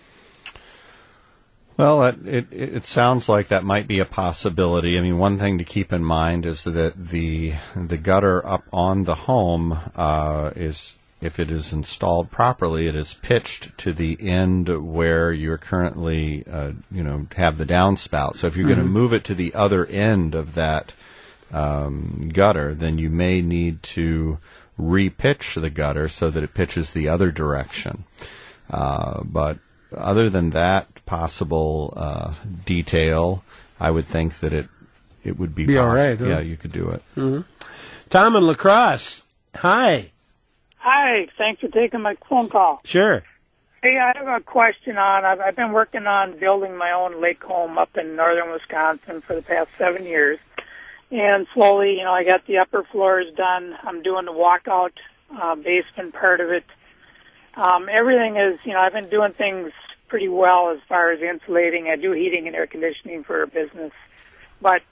Well, it sounds like that might be a possibility. I mean, one thing to keep in mind is that the gutter up on the home is, if it is installed properly, it is pitched to the end where you're currently, have the downspout. So if you're going to move it to the other end of that gutter, then you may need to repitch the gutter so that it pitches the other direction. But other than that possible detail, I would think that it would be all right. Huh? Yeah, you could do it. Mm-hmm. Tom in La Crosse. Hi. Hi. Thanks for taking my phone call. Sure. Hey, I have a question on. I've been working on building my own lake home up in northern Wisconsin for the past 7 years, and slowly, I got the upper floors done. I'm doing the walkout basement part of it. Everything is, I've been doing things pretty well as far as insulating. I do heating and air conditioning for a business. But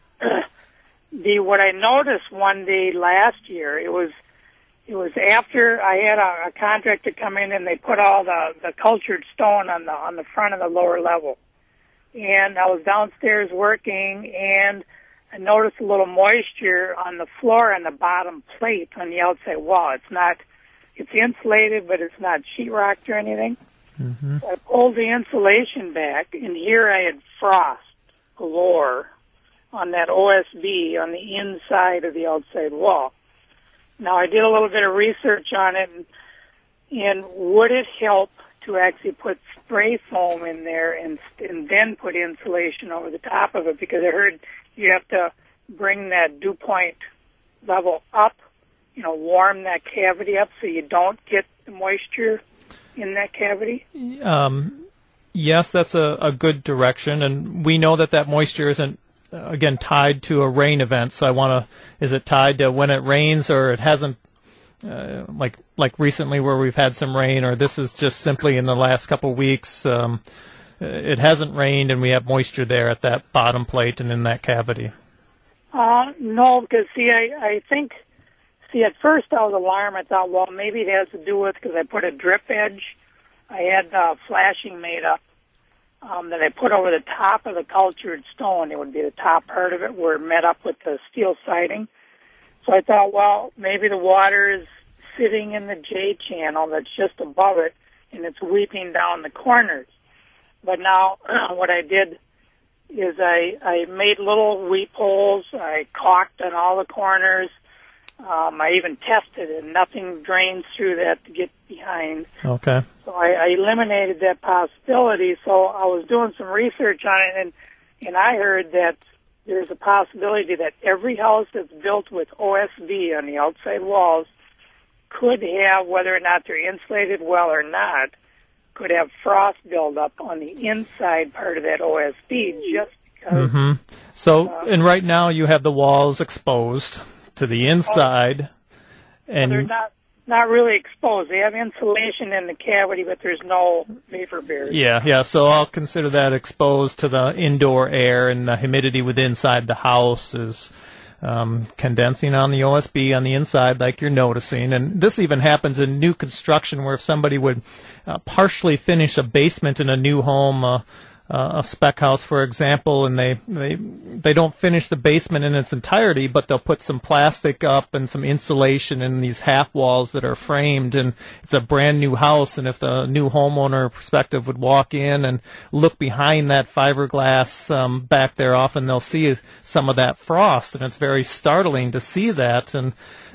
what I noticed one day last year, it was after I had a contractor come in and they put all the cultured stone on the front of the lower level. And I was downstairs working, and I noticed a little moisture on the floor and the bottom plate on the outside wall. It's insulated, but it's not sheetrocked or anything. Mm-hmm. So I pulled the insulation back, and here I had frost galore on that OSB on the inside of the outside wall. Now, I did a little bit of research on it, and would it help to actually put spray foam in there and then put insulation over the top of it? Because I heard you have to bring that dew point level up, warm that cavity up so you don't get the moisture in that cavity? Yes, that's a good direction, and we know that moisture isn't, again, tied to a rain event. So is it tied to when it rains, or it hasn't, like recently where we've had some rain, or this is just simply in the last couple of weeks, it hasn't rained and we have moisture there at that bottom plate and in that cavity? No, because I think at first I was alarmed. I thought, well, maybe it has to do with because I put a drip edge. I had flashing made up, that I put over the top of the cultured stone. It would be the top part of it where it met up with the steel siding. So I thought, well, maybe the water is sitting in the J channel that's just above it, and it's weeping down the corners. But now what I did is I made little weep holes. I caulked on all the corners. I even tested it. Nothing drains through that to get behind. Okay. So I eliminated that possibility. So I was doing some research on it, and I heard that there's a possibility that every house that's built with OSB on the outside walls could have, whether or not they're insulated well or not, could have frost buildup on the inside part of that OSB just because. Mm-hmm. So, and right now you have the walls exposed to the inside, and they're not really exposed. They have insulation in the cavity, but there's no vapor barrier. Yeah. So I'll consider that exposed to the indoor air, and the humidity within inside the house is condensing on the OSB on the inside, like you're noticing. And this even happens in new construction, where if somebody would partially finish a basement in a new home, a spec house, for example, and they don't finish the basement in its entirety, but they'll put some plastic up and some insulation in these half walls that are framed, and it's a brand new house. And if the new homeowner perspective would walk in and look behind that fiberglass back there, often they'll see some of that frost, and it's very startling to see that. And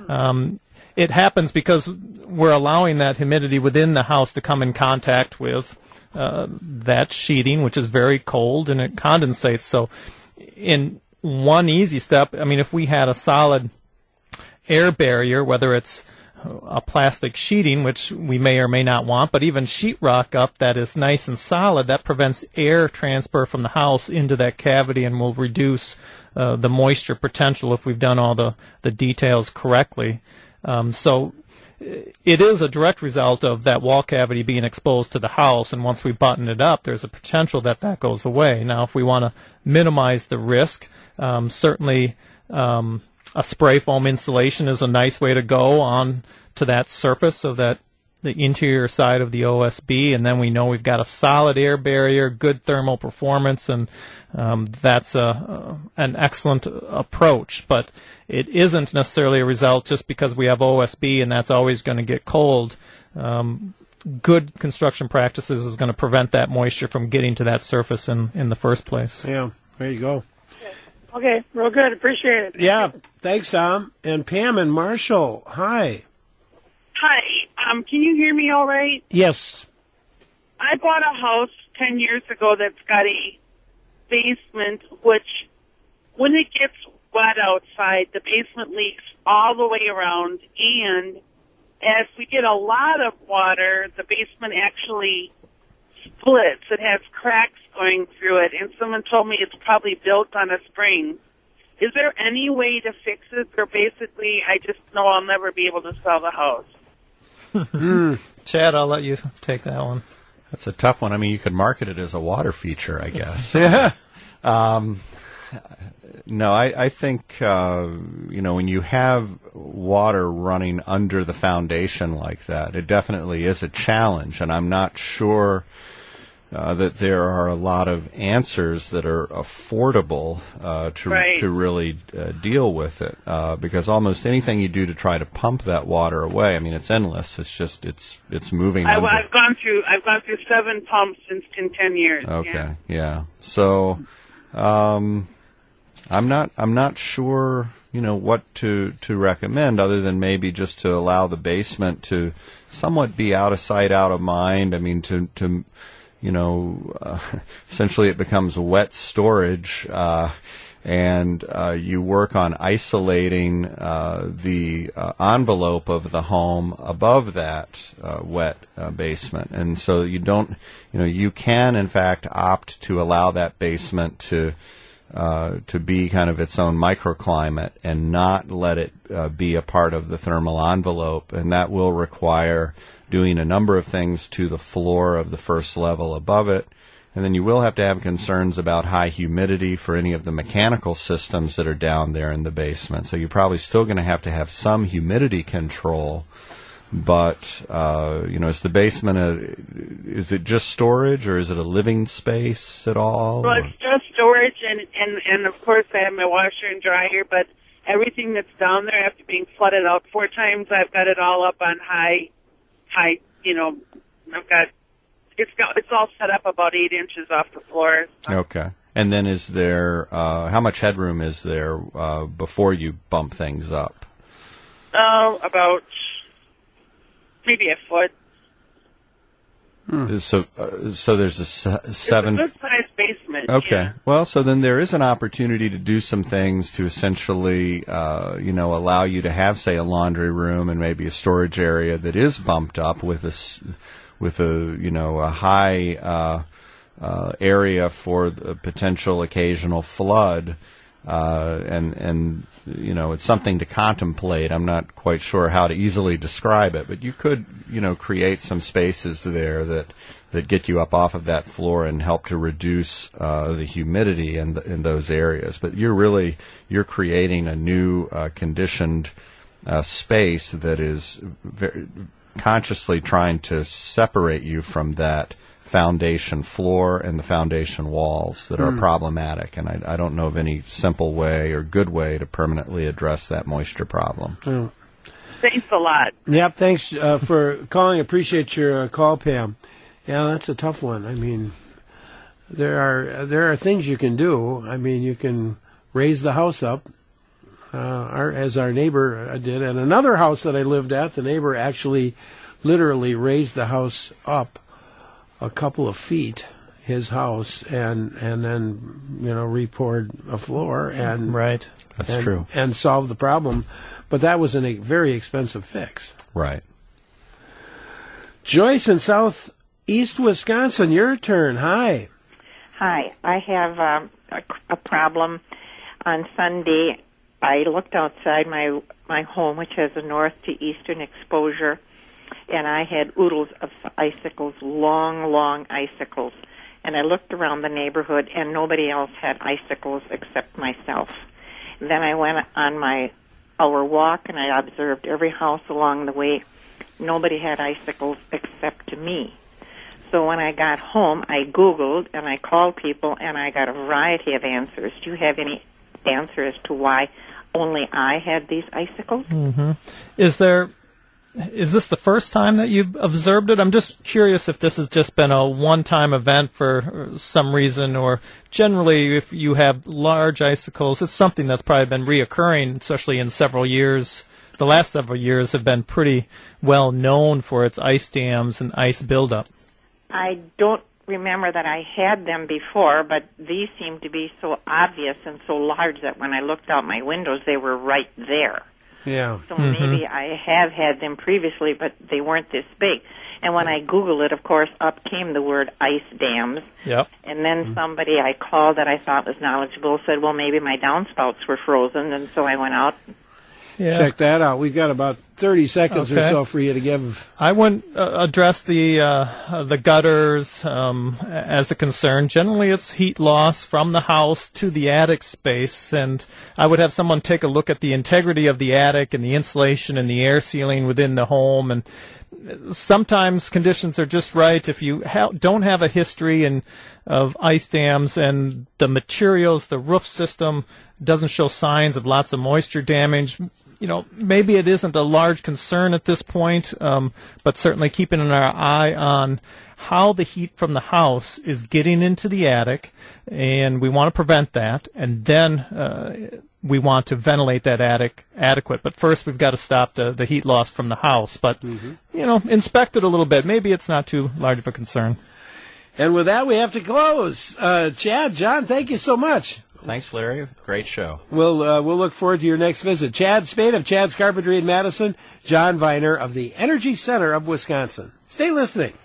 it happens because we're allowing that humidity within the house to come in contact with that sheathing, which is very cold, and it condensates. So in one easy step, I mean, if we had a solid air barrier, whether it's a plastic sheeting, which we may or may not want, but even sheetrock up that is nice and solid, that prevents air transfer from the house into that cavity and will reduce the moisture potential if we've done all the details correctly. So it is a direct result of that wall cavity being exposed to the house, and once we button it up, there's a potential that goes away. Now, if we want to minimize the risk, certainly a spray foam insulation is a nice way to go on to that surface of the interior side of the OSB, and then we know we've got a solid air barrier, good thermal performance, and that's an excellent approach. But it isn't necessarily a result just because we have OSB and that's always going to get cold. Good construction practices is going to prevent that moisture from getting to that surface in the first place. Yeah, there you go. Okay, real good. Appreciate it. Yeah, thanks, Tom. And Pam and Marshall, hi. Hi. Can you hear me all right? Yes. I bought a house 10 years ago that's got a basement, which when it gets wet outside, the basement leaks all the way around, and as we get a lot of water, the basement actually splits. It has cracks going through it, and someone told me it's probably built on a spring. Is there any way to fix it, or basically I just know I'll never be able to sell the house? Chad, I'll let you take that one. That's a tough one. I mean, you could market it as a water feature, I guess. No, I think, when you have water running under the foundation like that, it definitely is a challenge, and I'm not sure that there are a lot of answers that are affordable to really deal with it, because almost anything you do to try to pump that water away, I mean, it's endless. It's just it's moving. I've gone through 7 pumps in 10 years. Okay, yeah. So I'm not sure what to recommend, other than maybe just to allow the basement to somewhat be out of sight, out of mind. I mean, to essentially it becomes wet storage, and you work on isolating the envelope of the home above that wet basement. And so you don't, you can in fact opt to allow that basement to be kind of its own microclimate and not let it be a part of the thermal envelope, and that will require doing a number of things to the floor of the first level above it. And then you will have to have concerns about high humidity for any of the mechanical systems that are down there in the basement. So you're probably still going to have some humidity control. But is the basement is it just storage, or is it a living space at all? Well, it's just storage, and of course I have my washer and dryer, but everything that's down there after being flooded out 4 times, I've got it all up on high. It's all set up about 8 inches off the floor. Okay. And then is there, how much headroom is there before you bump things up? About maybe a foot. So there's a 7. It's a good-sized basement. Okay. Yeah. Well, so then there is an opportunity to do some things to essentially, allow you to have, say, a laundry room and maybe a storage area that is bumped up with a high area for the potential occasional flood, and it's something to contemplate. I'm not quite sure how to easily describe it, but you could create some spaces there that get you up off of that floor and help to reduce the humidity in those areas. But you're creating a new conditioned space that is very consciously trying to separate you from that foundation floor and the foundation walls that are problematic. And I don't know of any simple way or good way to permanently address that moisture problem. Thanks a lot. Yep, thanks for calling. Appreciate your call, Pam. Yeah, that's a tough one. I mean, there are things you can do. I mean, you can raise the house up, as our neighbor did. And another house that I lived at, the neighbor actually literally raised the house up a couple of feet, his house, and then re-poured a floor and right. That's true, and solved the problem. But that was a very expensive fix. Right. Joyce in southeast Wisconsin, your turn. Hi. Hi. I have a problem. On Sunday, I looked outside my home, which has a north to eastern exposure, and I had oodles of icicles, long icicles. And I looked around the neighborhood, and nobody else had icicles except myself. And then I went on our walk, and I observed every house along the way. Nobody had icicles except me. So when I got home, I Googled, and I called people, and I got a variety of answers. Do you have any answer as to why only I had these icicles? Mm-hmm. Is this the first time that you've observed it? I'm just curious if this has just been a one-time event for some reason, or generally if you have large icicles, it's something that's probably been reoccurring, especially in several years. The last several years have been pretty well known for its ice dams and ice buildup. I don't remember that I had them before, but these seem to be so obvious and so large that when I looked out my windows, they were right there. Yeah. So maybe I have had them previously, but they weren't this big. And when I Googled it, of course, up came the word ice dams. Yep. And then somebody I called that I thought was knowledgeable said, well, maybe my downspouts were frozen, and so I went out. Yeah. Check that out. We've got about 30 seconds or so for you to give. I wouldn't address the gutters as a concern. Generally, it's heat loss from the house to the attic space, and I would have someone take a look at the integrity of the attic and the insulation and the air sealing within the home. And sometimes conditions are just right. If you don't have a history of ice dams and the materials, the roof system doesn't show signs of lots of moisture damage, maybe it isn't a large concern at this point, but certainly keeping an eye on how the heat from the house is getting into the attic, and we want to prevent that, and then we want to ventilate that attic adequate. But first we've got to stop the heat loss from the house. But, inspect it a little bit. Maybe it's not too large of a concern. And with that, we have to close. Chad, John, thank you so much. Thanks, Larry. Great show. We'll look forward to your next visit. Chad Spade of Chad's Carpentry in Madison, John Viner of the Energy Center of Wisconsin. Stay listening.